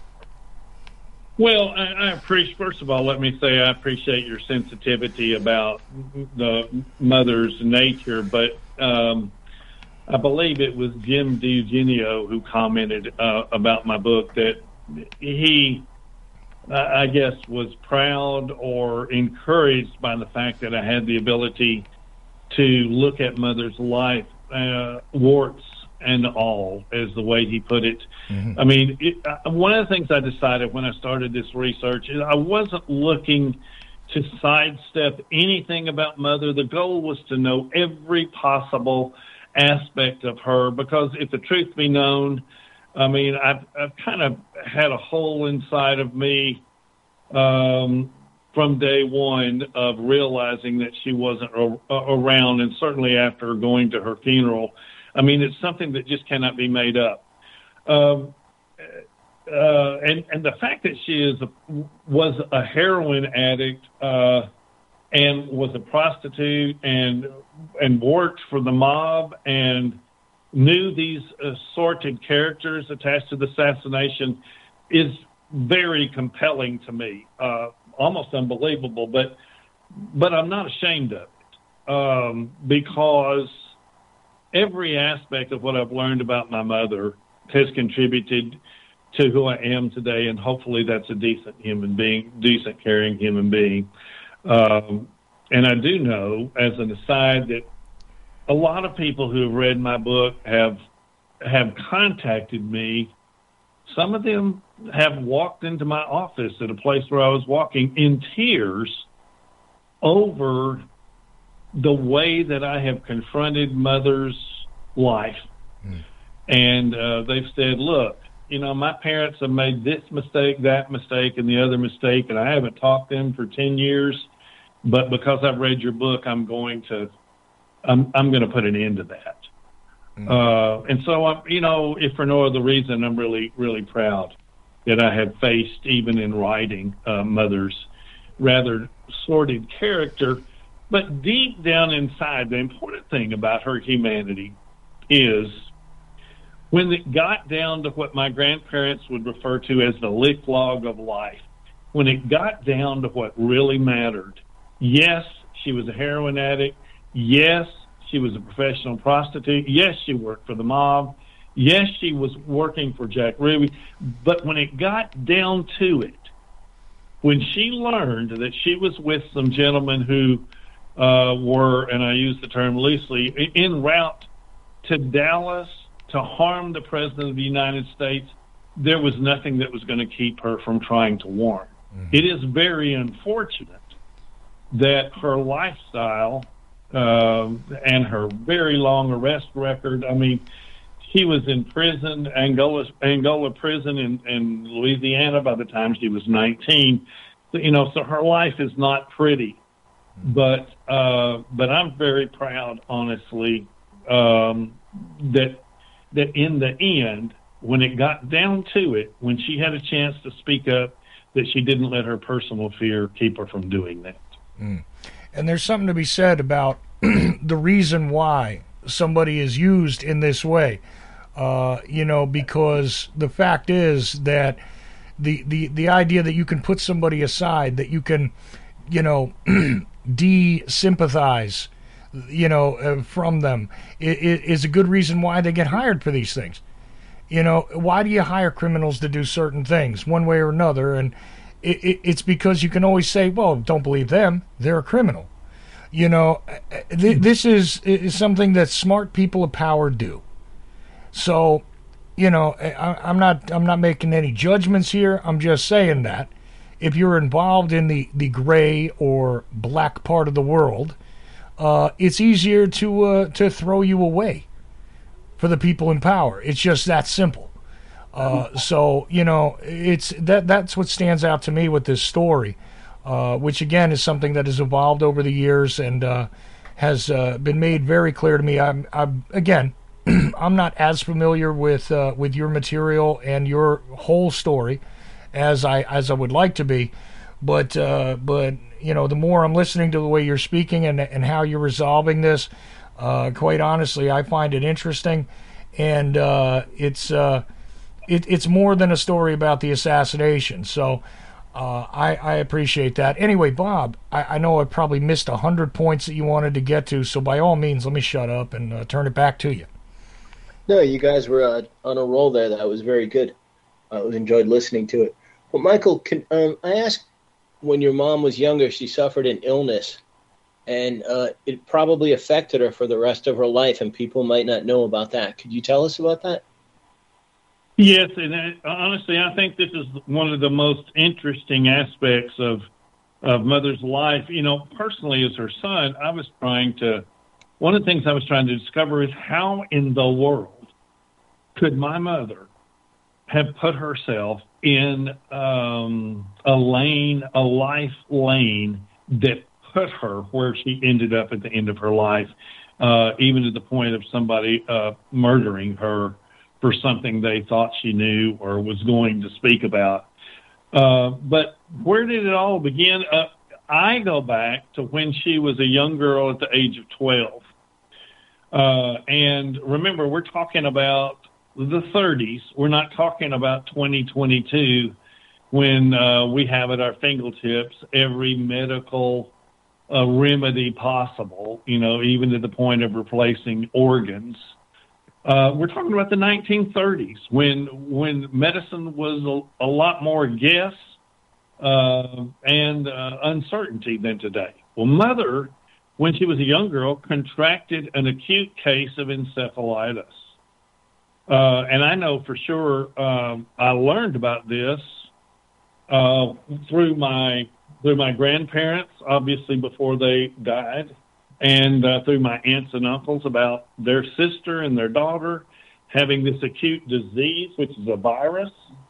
Well, I, I appreciate, first of all, let me say I appreciate your sensitivity about the mother's nature, but um, I believe it was Jim DiEugenio who commented uh, about my book that he... I guess, was proud or encouraged by the fact that I had the ability to look at Mother's life, uh, warts and all, as the way he put it. Mm-hmm. I mean, it, uh, one of the things I decided when I started this research is I wasn't looking to sidestep anything about Mother. The goal was to know every possible aspect of her, because if the truth be known, I mean, I've, I've kind of had a hole inside of me um, from day one of realizing that she wasn't a, around, and certainly after going to her funeral. I mean, it's something that just cannot be made up. Um, uh, and, and the fact that she is a, was a heroin addict uh, and was a prostitute and and worked for the mob and knew these assorted characters attached to the assassination is very compelling to me, uh, almost unbelievable. But but I'm not ashamed of it um, because every aspect of what I've learned about my mother has contributed to who I am today, and hopefully that's a decent human being, decent, caring human being. Um, and I do know, as an aside, that a lot of people who have read my book have have contacted me. Some of them have walked into my office at a place where I was walking in tears over the way that I have confronted Mother's life. Mm. And uh, they've said, look, you know, my parents have made this mistake, that mistake, and the other mistake, and I haven't talked to them for ten years. But because I've read your book, I'm going to I'm, I'm going to put an end to that. Mm. Uh, and so, I'm, you know, if for no other reason, I'm really, really proud that I have faced, even in writing, uh, Mother's rather sordid character. But deep down inside, the important thing about her humanity is when it got down to what my grandparents would refer to as the lick log of life, when it got down to what really mattered, yes, she was a heroin addict. Yes, she was a professional prostitute. Yes, she worked for the mob. Yes, she was working for Jack Ruby. But when it got down to it, when she learned that she was with some gentlemen who uh, were, and I use the term loosely, en route to Dallas to harm the President of the United States, there was nothing that was going to keep her from trying to warn. Mm-hmm. It is very unfortunate that her lifestyle Uh, and her very long arrest record. I mean, she was in prison, Angola, Angola prison in, in Louisiana by the time she was nineteen. So, you know, so her life is not pretty. But uh, but I'm very proud, honestly, um, that that in the end, when it got down to it, when she had a chance to speak up, that she didn't let her personal fear keep her from doing that. Mm. And there's something to be said about the reason why somebody is used in this way. Uh, you know, because the fact is that the, the, the idea that you can put somebody aside, that you can, you know, de-sympathize, you know, uh, from them, it, it is a good reason why they get hired for these things. You know, why do you hire criminals to do certain things one way or another? And it, it, it's because you can always say, well, don't believe them. They're a criminal. You know, th- this is, is something that smart people of power do. So, you know, I, I'm not I'm not making any judgments here. I'm just saying that if you're involved in the, the gray or black part of the world, uh, it's easier to uh, to throw you away for the people in power. It's just that simple. Uh, so, you know, it's that that's what stands out to me with this story, uh, which, again, is something that has evolved over the years and uh, has uh, been made very clear to me. I'm, I'm again, I'm not as familiar with uh, with your material and your whole story as I as I would like to be, but uh, but you know, the more I'm listening to the way you're speaking and and how you're resolving this, uh, quite honestly, I find it interesting, and uh, it's uh, it, it's more than a story about the assassination. So uh, I I appreciate that. Anyway, Bob, I, I know I probably missed a hundred points that you wanted to get to, so by all means, let me shut up and uh, turn it back to you. No, you guys were uh, on a roll there. That was very good. I enjoyed listening to it. Well, Michael, can, um, I asked, when your mom was younger, she suffered an illness, and uh, it probably affected her for the rest of her life, and people might not know about that. Could you tell us about that? Yes, and I, honestly, I think this is one of the most interesting aspects of of Mother's life. You know, personally, as her son, I was trying to, one of the things I was trying to discover is how in the world could my mother have put herself in um, a lane, a life lane that put her where she ended up at the end of her life, uh, even to the point of somebody uh, murdering her for something they thought she knew or was going to speak about. Uh, but where did it all begin? Uh, I go back to when she was a young girl at the age of twelve. Uh, and remember, we're talking about the thirties. We're not talking about twenty twenty-two when uh, we have at our fingertips every medical uh, remedy possible, you know, even to the point of replacing organs. Uh, we're talking about the nineteen thirties when when medicine was a, a lot more guess uh, and uh, uncertainty than today. Well, Mother, when she was a young girl, contracted an acute case of encephalitis. Uh, and I know for sure um, I learned about this uh, through my through my grandparents, obviously before they died, and uh, through my aunts and uncles about their sister and their daughter having this acute disease, which is a virus,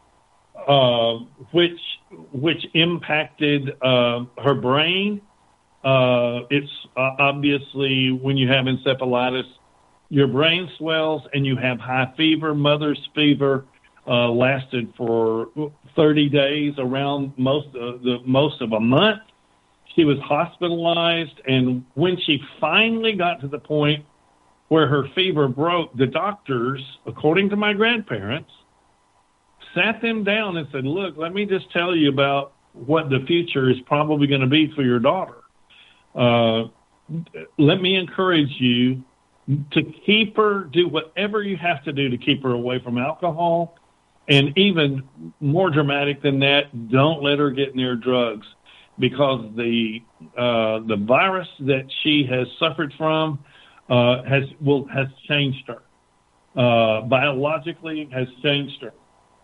uh, which which impacted uh, her brain. Uh, it's uh, obviously when you have encephalitis, your brain swells and you have high fever. Mother's fever uh, lasted for thirty days, around most of the most of a month. She was hospitalized, and when she finally got to the point where her fever broke, the doctors, according to my grandparents, sat them down and said, "Look, let me just tell you about what the future is probably going to be for your daughter. Uh, let me encourage you to keep her, do whatever you have to do to keep her away from alcohol. And even more dramatic than that, don't let her get near drugs, because the uh, the virus that she has suffered from uh, has will has changed her. Uh, biologically has changed her.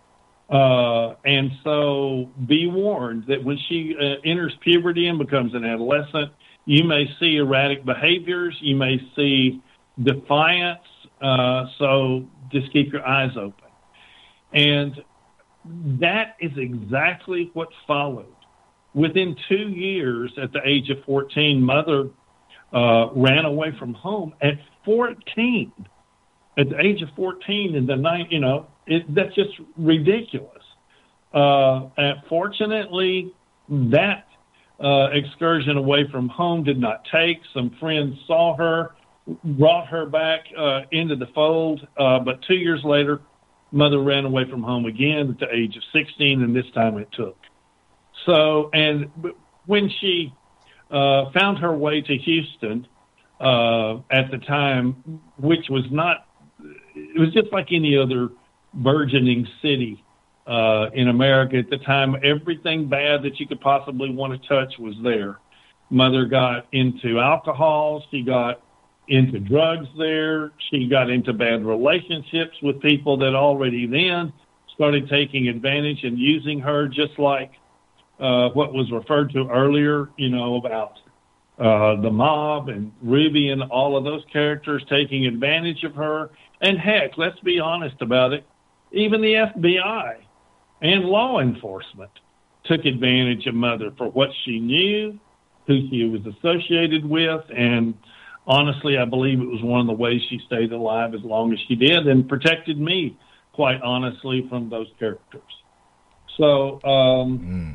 Uh, and so be warned that when she uh, enters puberty and becomes an adolescent, you may see erratic behaviors, you may see defiance, uh, so just keep your eyes open." And that is exactly what followed. Within two years, at the age of fourteen, Mother uh, ran away from home at fourteen. At the age of fourteen, in the night, you know, it, that's just ridiculous. Uh, and fortunately, that uh, excursion away from home did not take. Some friends saw her, brought her back uh, into the fold, uh, but two years later, Mother ran away from home again at the age of sixteen, and this time it took. So, and when she uh, found her way to Houston uh, at the time, which was not, it was just like any other burgeoning city uh, in America at the time. Everything bad that you could possibly want to touch was there. Mother got into alcohol. She got into drugs there. She got into bad relationships with people that already then started taking advantage and using her, just like uh, what was referred to earlier, you know, about uh, the mob and Ruby and all of those characters taking advantage of her. And heck, let's be honest about it, even the F B I and law enforcement took advantage of Mother for what she knew, who she was associated with, and honestly, I believe it was one of the ways she stayed alive as long as she did and protected me, quite honestly, from those characters. So um,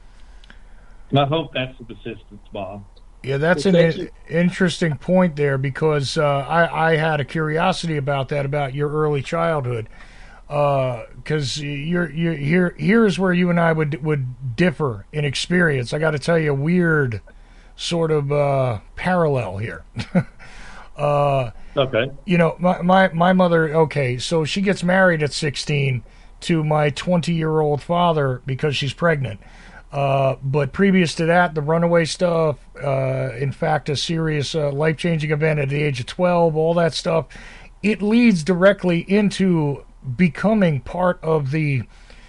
mm. I hope that's of assistance, Bob. Yeah, that's an in- interesting point there, because uh, I, I had a curiosity about that, about your early childhood. Because uh, you're, you're here. Here's where you and I would would differ in experience. I got to tell you a weird sort of uh, parallel here. uh, okay. You know, my, my my mother. Okay, so she gets married at sixteen to my twenty-year-old father because she's pregnant. Uh, but previous to that, the runaway stuff. Uh, in fact, a serious uh, life-changing event at the age of twelve. All that stuff. It leads directly into becoming part of the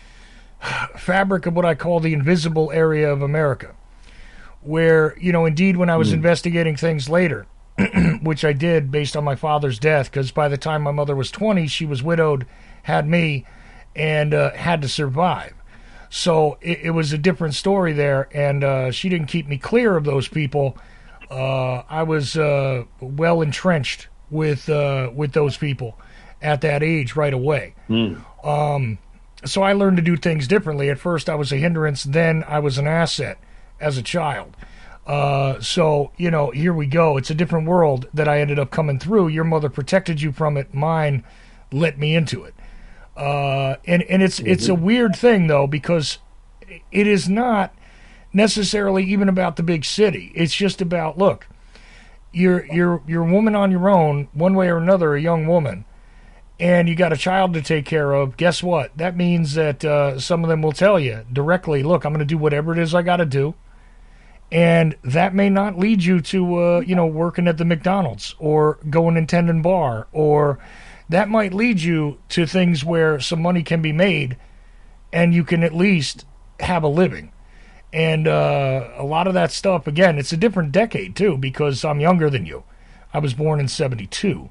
fabric of what I call the invisible area of America, where, you know, indeed, when I was mm. investigating things later, which I did based on my father's death, because by the time my mother was twenty, she was widowed, had me, and uh, had to survive. So it, it was a different story there, and uh, she didn't keep me clear of those people. Uh, I was uh, well entrenched with uh, with those people at that age right away. Mm. Um, so I learned to do things differently. At first I was a hindrance, then I was an asset as a child. Uh, so, you know, here we go. It's a different world that I ended up coming through. Your mother protected you from it. Mine let me into it. Uh, and, and it's, mm-hmm. it's a weird thing though, because it is not necessarily even about the big city. It's just about, look, you're, you're, you're a woman on your own, one way or another, a young woman, and you got a child to take care of. Guess what? That means that uh, some of them will tell you directly, look, I'm going to do whatever it is I got to do. And that may not lead you to, uh, you know, working at the McDonald's or going and tending bar, or that might lead you to things where some money can be made and you can at least have a living. And uh, a lot of that stuff, again, it's a different decade too, because I'm younger than you. I was born in seventy-two.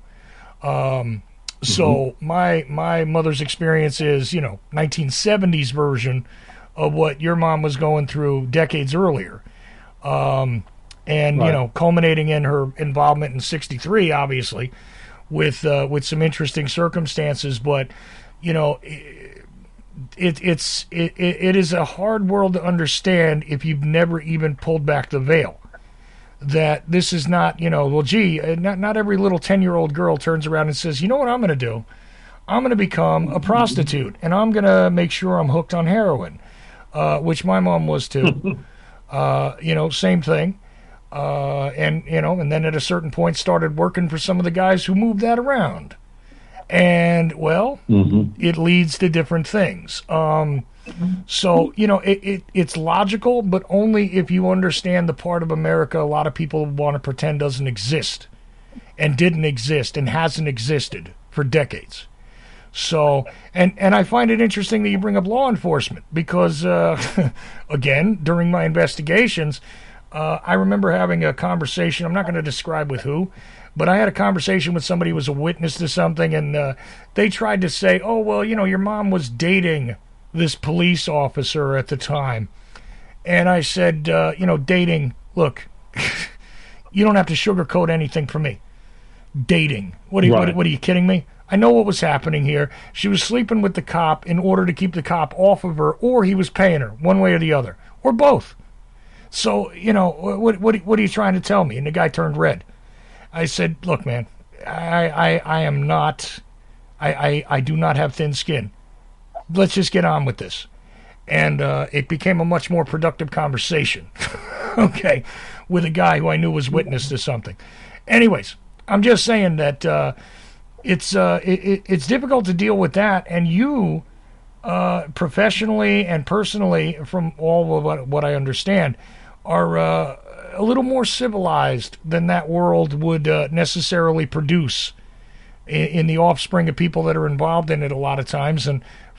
Um, So mm-hmm. my my mother's experience is, you know, nineteen seventies version of what your mom was going through decades earlier. Um, and, right. you know, culminating in her involvement in sixty-three, obviously, with uh, with some interesting circumstances. But, you know, it, it, it's, it, it is a hard world to understand if you've never even pulled back the veil. That this is not, you know, well, gee, not not every little ten-year-old girl turns around and says, you know what I'm going to do? I'm going to become a prostitute, and I'm going to make sure I'm hooked on heroin, uh, which my mom was too. uh, you know, same thing. Uh, and, you know, and then at a certain point started working for some of the guys who moved that around. And, well, mm-hmm. it leads to different things. Um So, you know, it, it it's logical, but only if you understand the part of America a lot of people want to pretend doesn't exist and didn't exist and hasn't existed for decades. So, and, and I find it interesting that you bring up law enforcement because, uh, again, during my investigations, uh, I remember having a conversation. I'm not going to describe with who, but I had a conversation with somebody who was a witness to something, and uh, they tried to say, oh, well, you know, your mom was dating this police officer at the time. And I said, uh, you know, dating, look, you don't have to sugarcoat anything for me. Dating. What are, you, right. what, what are you kidding me? I know what was happening here. She was sleeping with the cop in order to keep the cop off of her, or he was paying her, one way or the other, or both. So, you know, what what, what are you trying to tell me? And the guy turned red. I said, look, man, I, I, I am not, I, I, I do not have thin skin. Let's just get on with this. And uh, it became a much more productive conversation, okay, with a guy who I knew was witness to something. Anyways, I'm just saying that uh, it's uh, it, it's difficult to deal with that, and you, uh, professionally and personally, from all of what, what I understand, are uh, a little more civilized than that world would uh, necessarily produce in, in the offspring of people that are involved in it a lot of times. And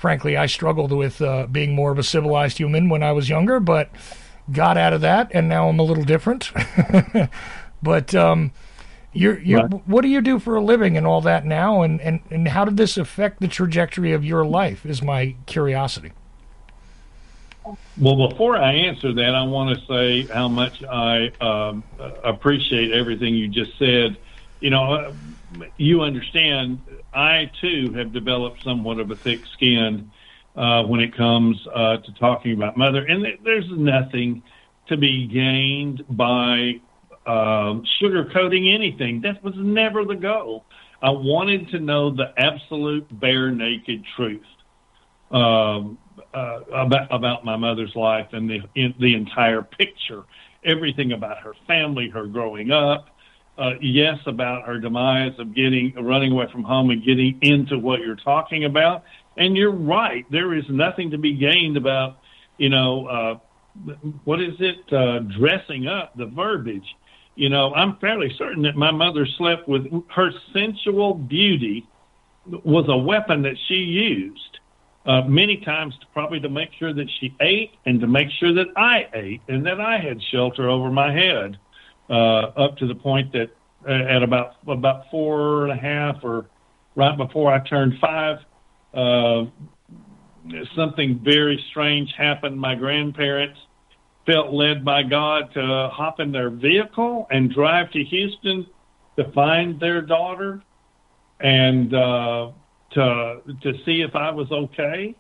frankly, I struggled with uh, being more of a civilized human when I was younger, but got out of that, and now I'm a little different. But um, you're, you're, right. What do you do for a living and all that now, and, and, and how did this affect the trajectory of your life is my curiosity. Well, before I answer that, I want to say how much I um, appreciate everything you just said. You know, uh, you understand, I, too, have developed somewhat of a thick skin uh, when it comes uh, to talking about mother. And th- there's nothing to be gained by uh, sugarcoating anything. That was never the goal. I wanted to know the absolute bare naked truth. Um, uh, about about my mother's life and the in, the entire picture, everything about her family, her growing up, uh, yes, about her demise of getting running away from home and getting into what you're talking about. And you're right, there is nothing to be gained about, you know, uh, what is it, uh, dressing up, the verbiage. You know, I'm fairly certain that my mother slept with her sensual beauty was a weapon that she used. Uh, many times to probably to make sure that she ate and to make sure that I ate and that I had shelter over my head, uh, up to the point that uh, at about about four and a half or right before I turned five, uh, something very strange happened. My grandparents felt led by God to hop in their vehicle and drive to Houston to find their daughter and uh to to see if I was okay.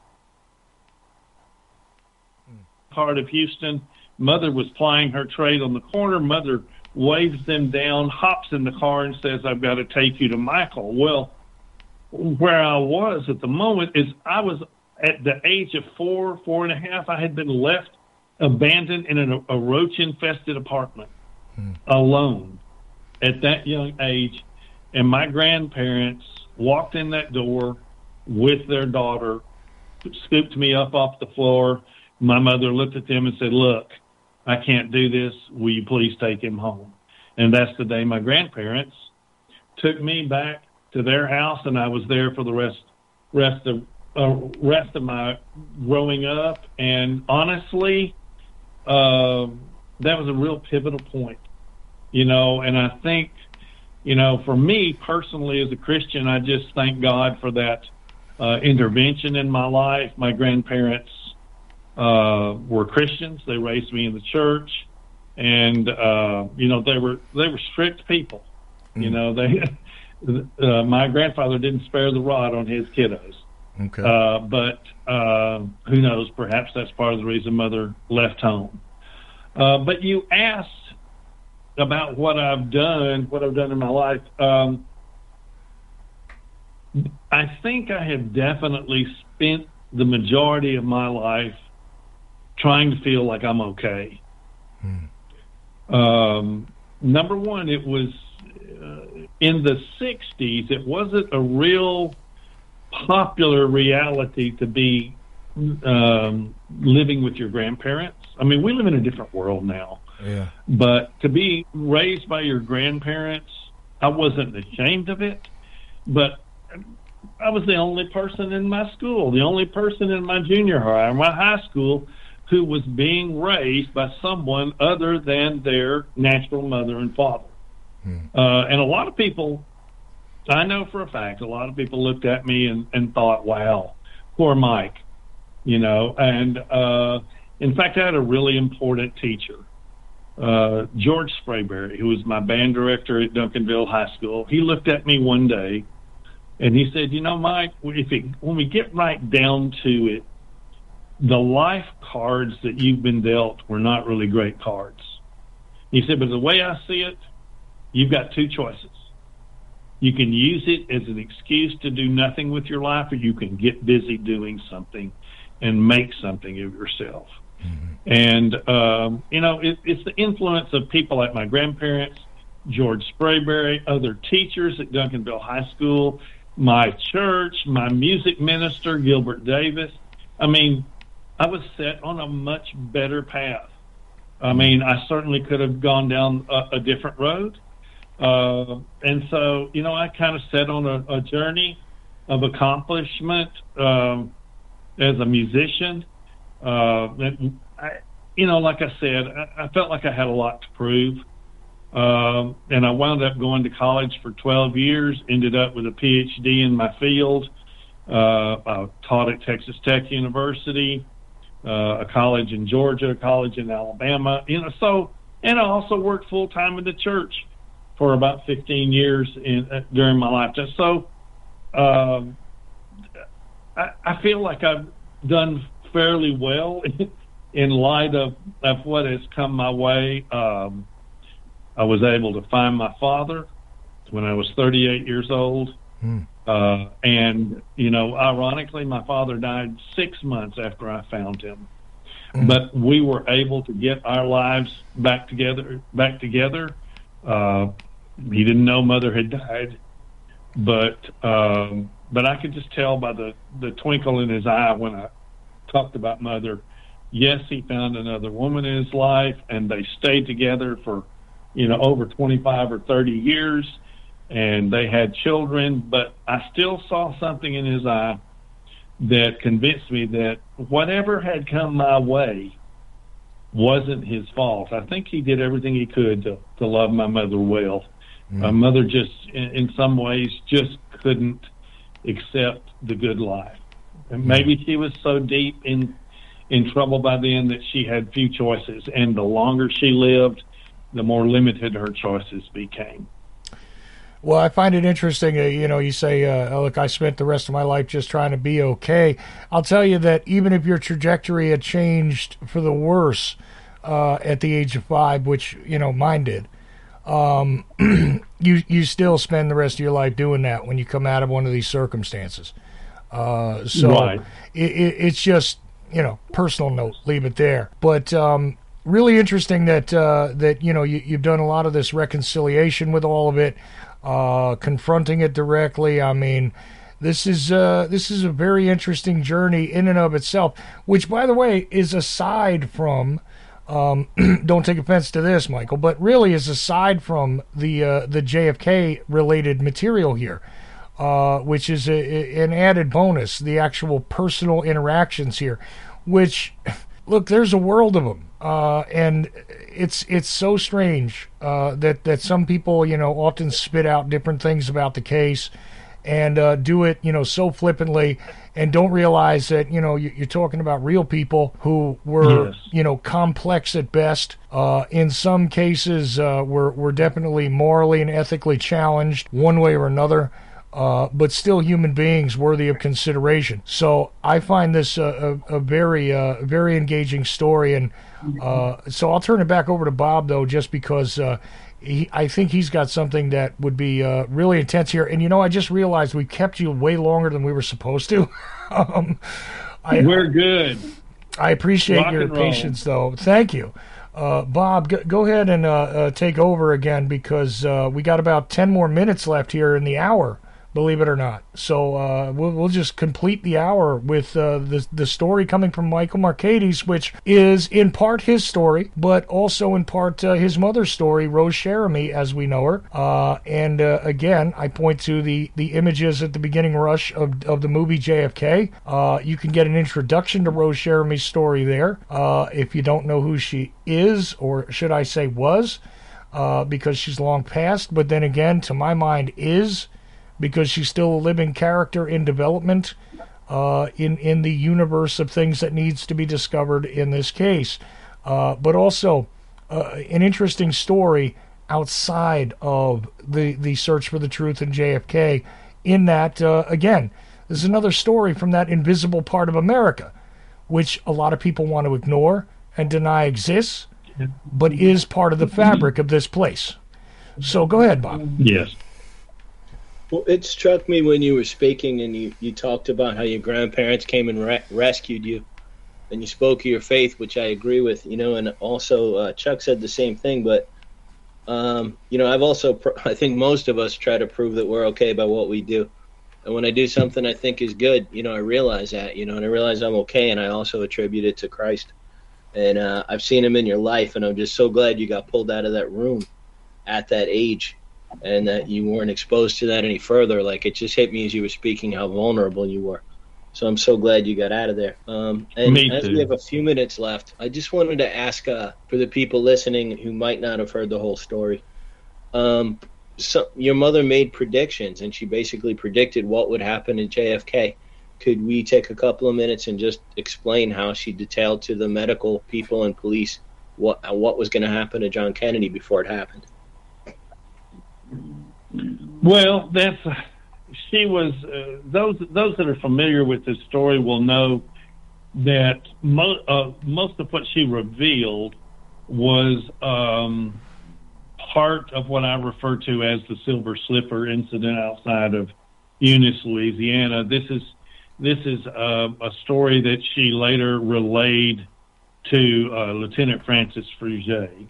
Part of Houston, mother was plying her trade on the corner. Mother waves them down, hops in the car and says, I've got to take you to Michael. Well, where I was at the moment is I was at the age of four, four and a half. I had been left abandoned in an, a roach-infested apartment hmm. alone at that young age. And my grandparents walked in that door with their daughter, scooped me up off the floor. My mother looked at them and said, look, I can't do this. Will you please take him home? And that's the day my grandparents took me back to their house, and I was there for the rest rest of uh, rest of my growing up. And honestly, uh, that was a real pivotal point, you know, and I think, you know, for me personally as a Christian, I just thank God for that uh, intervention in my life. My grandparents uh, were Christians. They raised me in the church, and uh, you know, they were they were strict people. Mm. You know, they uh, my grandfather didn't spare the rod on his kiddos. Okay. Uh, but uh, who knows? Perhaps that's part of the reason Mother left home. Uh, but you asked about what I've done, what I've done in my life. Um, I think I have definitely spent the majority of my life trying to feel like I'm okay. Hmm. Um, number one, it was uh, in the sixties, it wasn't a real popular reality to be um, living with your grandparents. I mean, we live in a different world now. Yeah. But to be raised by your grandparents, I wasn't ashamed of it, but I was the only person in my school, the only person in my junior high or my high school who was being raised by someone other than their natural mother and father. Hmm. Uh, and a lot of people, I know for a fact, a lot of people looked at me and, and thought, wow, poor Mike, you know. And uh, in fact, I had a really important teacher. Uh, George Sprayberry, who was my band director at Duncanville High School, he looked at me one day and he said, you know, Mike, if it, when we get right down to it, the life cards that you've been dealt were not really great cards. He said, but the way I see it, you've got two choices. You can use it as an excuse to do nothing with your life, or you can get busy doing something and make something of yourself. Mm-hmm. And, um, you know, it, it's the influence of people like my grandparents, George Sprayberry, other teachers at Duncanville High School, my church, my music minister, Gilbert Davis. I mean, I was set on a much better path. I mean, I certainly could have gone down a, a different road. Uh, and so, you know, I kind of set on a, a journey of accomplishment. Um, as a musician. Uh, and I, you know, like I said, I, I felt like I had a lot to prove. Um, and I wound up going to college for twelve years, ended up with a P H D in my field. Uh, I taught at Texas Tech University, uh, a college in Georgia, a college in Alabama, you know, so, and I also worked full time in the church for about fifteen years in, uh, during my lifetime. So, um, I, I feel like I've done fairly well in light of, of what has come my way. Um, I was able to find my father when I was thirty-eight years old. Mm. Uh, and, you know, ironically, my father died six months after I found him. Mm. But we were able to get our lives back together, back together. Uh, he didn't know mother had died, but, um, but I could just tell by the, the twinkle in his eye when I talked about mother. Yes, he found another woman in his life, and they stayed together for, you know, over twenty-five or thirty years, and they had children, but I still saw something in his eye that convinced me that whatever had come my way wasn't his fault. I think he did everything he could to, to love my mother well. Mm. My mother just, in, in some ways, just couldn't accept the good life. And maybe she was so deep in in trouble by then that she had few choices, and the longer she lived, the more limited her choices became. Well, I find it interesting, uh, you know, you say, uh, look, I spent the rest of my life just trying to be okay. I'll tell you that even if your trajectory had changed for the worse uh, at the age of five, which, you know, mine did, um, you you still spend the rest of your life doing that when you come out of one of these circumstances. Uh, so right. it, it, it's just, you know, personal note, leave it there. But um, really interesting that, uh, that you know, you, you've done a lot of this reconciliation with all of it. Uh, confronting it directly. I mean, this is uh, this is a very interesting journey in and of itself, which, by the way, is aside from, um, don't take offense to this, Michael, but really is aside from the uh, the J F K related material here, uh, which is a, a, an added bonus, the actual personal interactions here, which, look, there's a world of them. Uh, and it's it's so strange uh, that that some people, you know, often spit out different things about the case and uh, do it, you know, so flippantly, and don't realize that, you know, you, you're talking about real people who were, yes. you know, complex at best. Uh, in some cases, uh, were were definitely morally and ethically challenged one way or another. Uh, but still human beings worthy of consideration. So I find this a, a, a very, uh, very engaging story. And uh, so I'll turn it back over to Bob, though, just because uh, he, I think he's got something that would be uh, really intense here. And, you know, I just realized we kept you way longer than we were supposed to. um, I, We're good. I appreciate Rock your and roll. patience, though. Thank you. Uh, Bob, go, go ahead and uh, uh, take over again, because uh, we got about ten more minutes left here in the hour. Believe it or not. So uh, we'll, we'll just complete the hour with uh, the the story coming from Michael Markades, which is in part his story, but also in part uh, his mother's story, Rose Cherami, as we know her. Uh, and uh, again, I point to the, the images at the beginning rush of, of the movie J F K. Uh, you can get an introduction to Rose Cherami's story there uh, if you don't know who she is, or should I say was, uh, because she's long past. But then again, to my mind, is, because she's still a living character in development uh, in, in the universe of things that needs to be discovered in this case. Uh, but also uh, an interesting story outside of the, the search for the truth in J F K, in that, uh, again, this is another story from that invisible part of America, which a lot of people want to ignore and deny exists, but is part of the fabric of this place. So go ahead, Bob. Yes. Well, it struck me when you were speaking and you, you talked about how your grandparents came and re- rescued you, and you spoke of your faith, which I agree with, you know, and also uh, Chuck said the same thing, but, um, you know, I've also, pr- I think most of us try to prove that we're okay by what we do. And when I do something I think is good, you know, I realize that, you know, and I realize I'm okay, and I also attribute it to Christ. And uh, I've seen him in your life, and I'm just so glad you got pulled out of that room at that age, and that you weren't exposed to that any further. Like, it just hit me as you were speaking how vulnerable you were. So I'm so glad you got out of there. Um, and Me as too. we have a few minutes left, I just wanted to ask uh, for the people listening who might not have heard the whole story. Um, so your mother made predictions, and she basically predicted what would happen to J F K. Could we take a couple of minutes and just explain how she detailed to the medical people and police what what was going to happen to John Kennedy before it happened? Well, that's she was. Uh, those those that are familiar with this story will know that mo- uh, most of what she revealed was um, part of what I refer to as the Silver Slipper incident outside of Eunice, Louisiana. This is this is uh, a story that she later relayed to uh, Lieutenant Francis Fruget,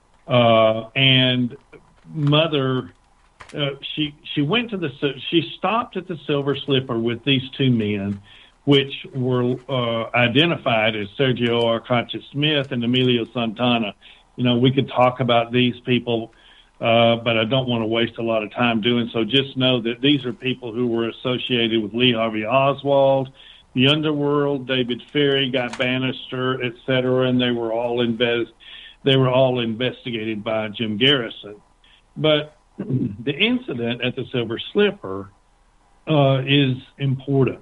uh, and Mother. Uh, she she went to the she stopped at the Silver Slipper with these two men, which were uh, identified as Sergio Arcacha Smith and Emilio Santana. You know, we could talk about these people, uh, but I don't want to waste a lot of time doing so. Just know that these are people who were associated with Lee Harvey Oswald, the underworld, David Ferrie, Guy Bannister, et cetera, and they were all invest they were all investigated by Jim Garrison. But the incident at the Silver Slipper uh, is important.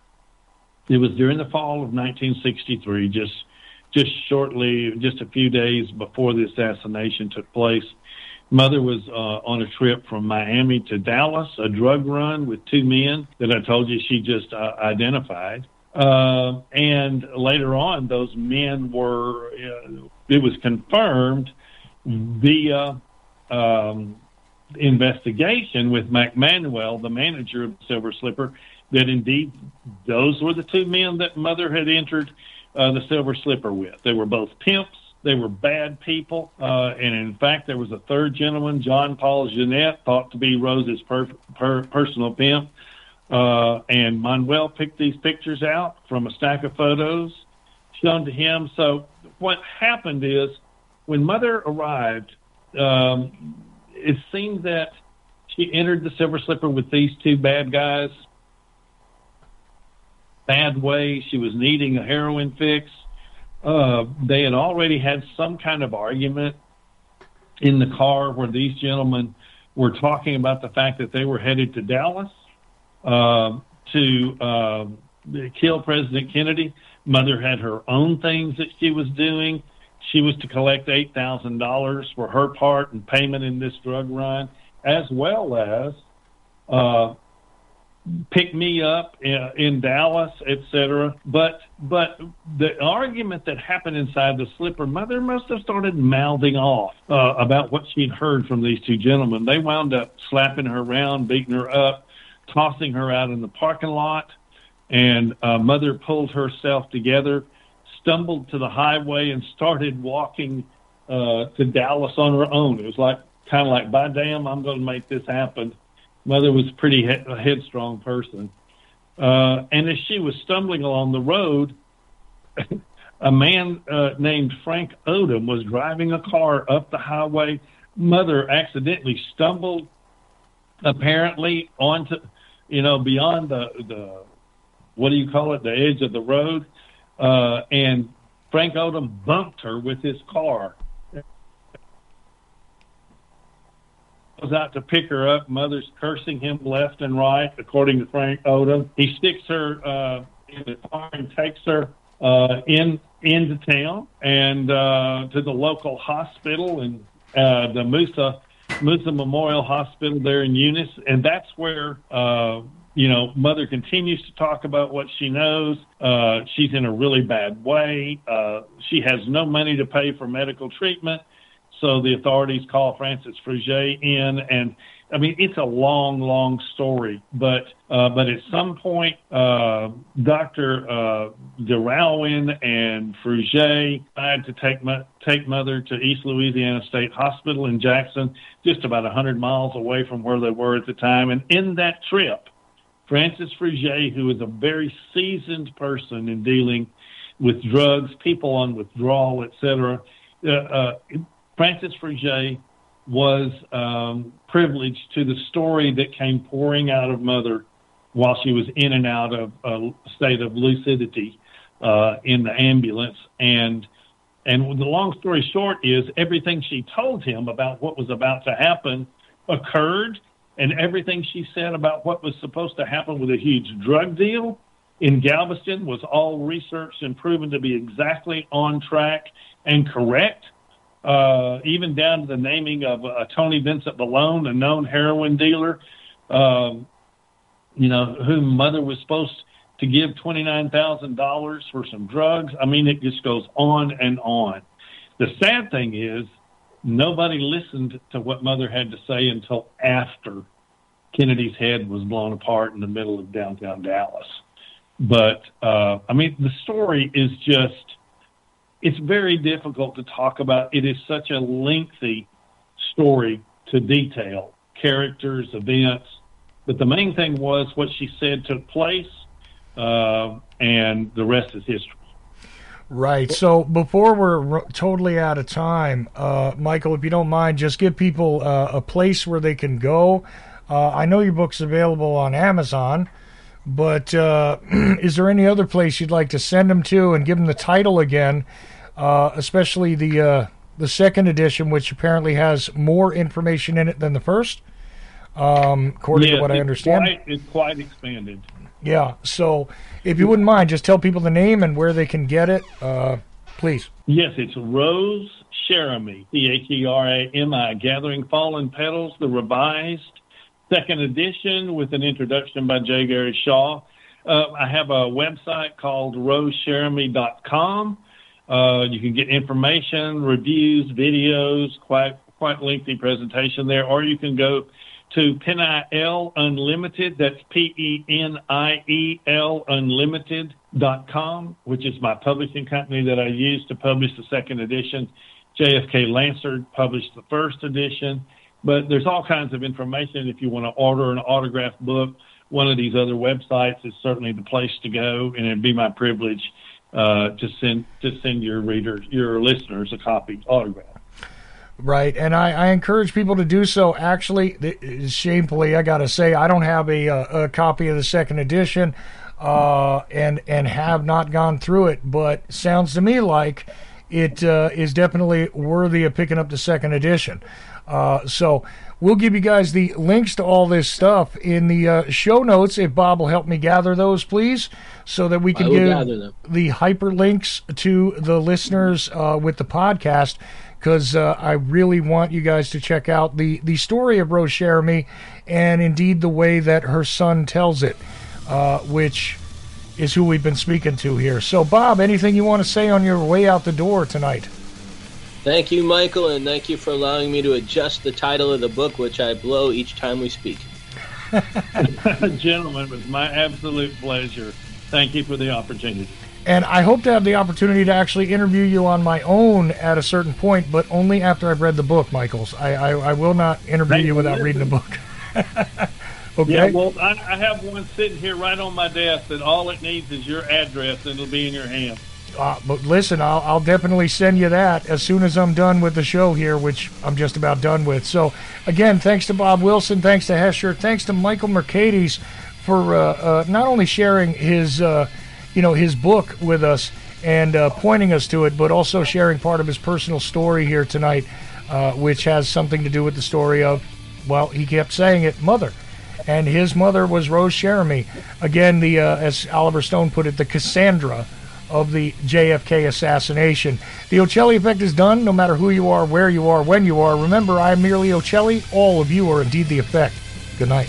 It was during the fall of nineteen sixty-three, just just shortly, just a few days before the assassination took place. Mother was uh, on a trip from Miami to Dallas, a drug run with two men that I told you she just uh, identified. Uh, and later on, those men were, uh, it was confirmed via um, investigation with McManuel, the manager of the Silver Slipper, that indeed those were the two men that Mother had entered uh, the Silver Slipper with. They were both pimps. They were bad people. Uh, and in fact, there was a third gentleman, John Paul Jeanette, thought to be Rose's per- per- personal pimp. Uh, and Manuel picked these pictures out from a stack of photos shown to him. So what happened is when Mother arrived, um, it seemed that she entered the Silver Slipper with these two bad guys. Bad way. She was needing a heroin fix. Uh, they had already had some kind of argument in the car where these gentlemen were talking about the fact that they were headed to Dallas uh, to uh, kill President Kennedy. Mother had her own things that she was doing. She was to collect eight thousand dollars for her part in payment in this drug run, as well as uh, pick me up in, in Dallas, et cetera. But, but the argument that happened inside the Slipper, Mother must have started mouthing off uh, about what she'd heard from these two gentlemen. They wound up slapping her around, beating her up, tossing her out in the parking lot, and uh, Mother pulled herself together, stumbled to the highway, and started walking uh, to Dallas on her own. It was like kind of like, by damn, I'm going to make this happen. Mother was a pretty he- a headstrong person. Uh, and as she was stumbling along the road, a man uh, named Frank Odom was driving a car up the highway. Mother accidentally stumbled, apparently, onto, you know, beyond the, the what do you call it, the edge of the road. Uh, and Frank Odom bumped her with his car. Was out to pick her up. Mother's cursing him left and right, according to Frank Odom. He sticks her uh, in the car and takes her uh, in into town and uh, to the local hospital and uh, the Musa Musa Memorial Hospital there in Eunice. And that's where uh, you know Mother continues to talk about what she knows. Uh, she's in a really bad way. Uh, she has no money to pay for medical treatment. So the authorities call Francis Fruget in, and I mean it's a long, long story. But uh, but at some point, uh, Doctor Uh, DeRowan and Fruget decided to take mo- take Mother to East Louisiana State Hospital in Jackson, just about a hundred miles away from where they were at the time. And in that trip, Francis Fruget, who is a very seasoned person in dealing with drugs, people on withdrawal, et cetera, uh, uh, Francis Fruget was um, privileged to the story that came pouring out of Mother while she was in and out of a state of lucidity uh, in the ambulance. And and the long story short is everything she told him about what was about to happen occurred, and everything she said about what was supposed to happen with a huge drug deal in Galveston was all researched and proven to be exactly on track and correct, uh, even down to the naming of uh, Tony Vincent Malone, a known heroin dealer, um, you know, whom mother was supposed to give twenty-nine thousand dollars for some drugs. I mean, it just goes on and on. The sad thing is nobody listened to what mother had to say until after Kennedy's head was blown apart in the middle of downtown Dallas. But, uh, I mean, the story is just, it's very difficult to talk about. It is such a lengthy story to detail, characters, events. But the main thing was what she said took place, uh, and the rest is history. Right. So before we're r- totally out of time, uh, Michael, if you don't mind, just give people uh, a place where they can go. Uh, I know your book's available on Amazon. But uh, is there any other place you'd like to send them to and give them the title again, uh, especially the uh, the second edition, which apparently has more information in it than the first, um, according yes, to what I understand? Quite, it's quite expanded. Yeah. So if you wouldn't mind, just tell people the name and where they can get it, uh, please. Yes, it's Rose Cherami, C H E R A M I, Gathering Fallen Petals, the revised second edition with an introduction by J. Gary Shaw. Uh, I have a website called rose cherami dot com. Uh, you can get information, reviews, videos, quite quite lengthy presentation there, or you can go to Peniel Unlimited. That's P E N I E L Unlimited dot com, which is my publishing company that I use to publish the second edition. J F K Lancer published the first edition. But there's all kinds of information. If you want to order an autographed book, one of these other websites is certainly the place to go, and it'd be my privilege uh, to send to send your readers, your listeners, a copy autograph. Right, and I, I encourage people to do so. Actually, shamefully, I got to say, I don't have a, a, a copy of the second edition, uh, and and have not gone through it. But sounds to me like it uh, is definitely worthy of picking up the second edition. Uh, so we'll give you guys the links to all this stuff in the uh, show notes, if Bob will help me gather those, please, so that we can give the hyperlinks to the listeners uh, with the podcast, because uh, I really want you guys to check out the, the story of Rose Cherami and indeed the way that her son tells it, uh, which is who we've been speaking to here. So, Bob, anything you want to say on your way out the door tonight? Thank you, Michael, and thank you for allowing me to adjust the title of the book, which I blow each time we speak. Gentlemen, it was my absolute pleasure. Thank you for the opportunity. And I hope to have the opportunity to actually interview you on my own at a certain point, but only after I've read the book, Michaels. I, I, I will not interview Thank you without reading the book. Okay. Yeah, well, I, I have one sitting here right on my desk that all it needs is your address, and it'll be in your hand. Uh, but listen, I'll, I'll definitely send you that as soon as I'm done with the show here, which I'm just about done with. So, again, thanks to Bob Wilson, thanks to Hesher, thanks to Michael Mercades for uh, uh, not only sharing his, uh, you know, his book with us and uh, pointing us to it, but also sharing part of his personal story here tonight, uh, which has something to do with the story of, well, he kept saying it, mother. And his mother was Rose Cherami. Again, the uh, as Oliver Stone put it, the Cassandra of the J F K assassination. The Ocelli Effect is done, no matter who you are, where you are, when you are. Remember, I am merely Ocelli. All of you are indeed the Effect. Good night.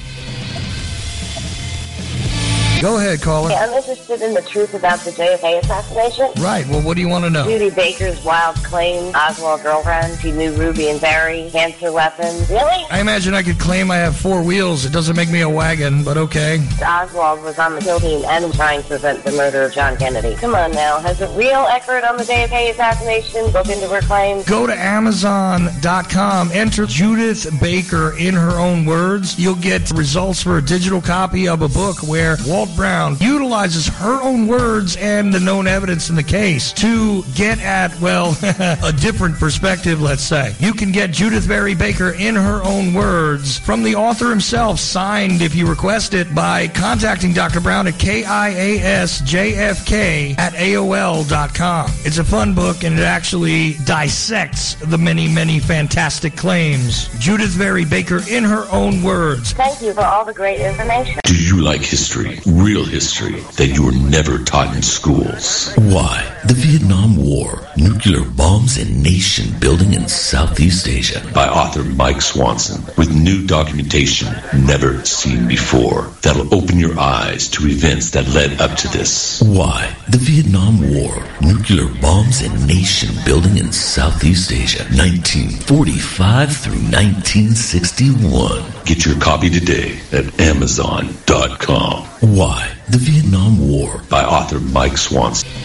Go ahead, caller. I'm interested in the truth about the J F K assassination. Right. Well, what do you want to know? Judy Baker's wild claim, Oswald girlfriend, she knew Ruby and Barry, cancer weapons. Really? I imagine I could claim I have four wheels. It doesn't make me a wagon, but okay. Oswald was on the kill team and trying to prevent the murder of John Kennedy. Come on now. Has a real expert on the J F K assassination looked into her claims? Go to Amazon dot com. Enter Judith Baker in her own words. You'll get results for a digital copy of a book where Walter Walt Brown utilizes her own words and the known evidence in the case to get at, well, a different perspective, let's say. You can get Judith Barry Baker in her own words from the author himself, signed if you request it by contacting Doctor Brown at K I A S J F K at A O L dot com. It's a fun book, and it actually dissects the many, many fantastic claims. Judith Barry Baker in her own words. Thank you for all the great information. Do you like history, real history, that you were never taught in schools? Why? The Vietnam War, Nuclear Bombs and Nation Building in Southeast Asia by author Mike Swanson, with new documentation never seen before that'll open your eyes to events that led up to this. Why? The Vietnam War, Nuclear Bombs and Nation Building in Southeast Asia, nineteen forty-five through nineteen sixty-one. Get your copy today at Amazon dot com. Why? The Vietnam War by author Mike Swanson.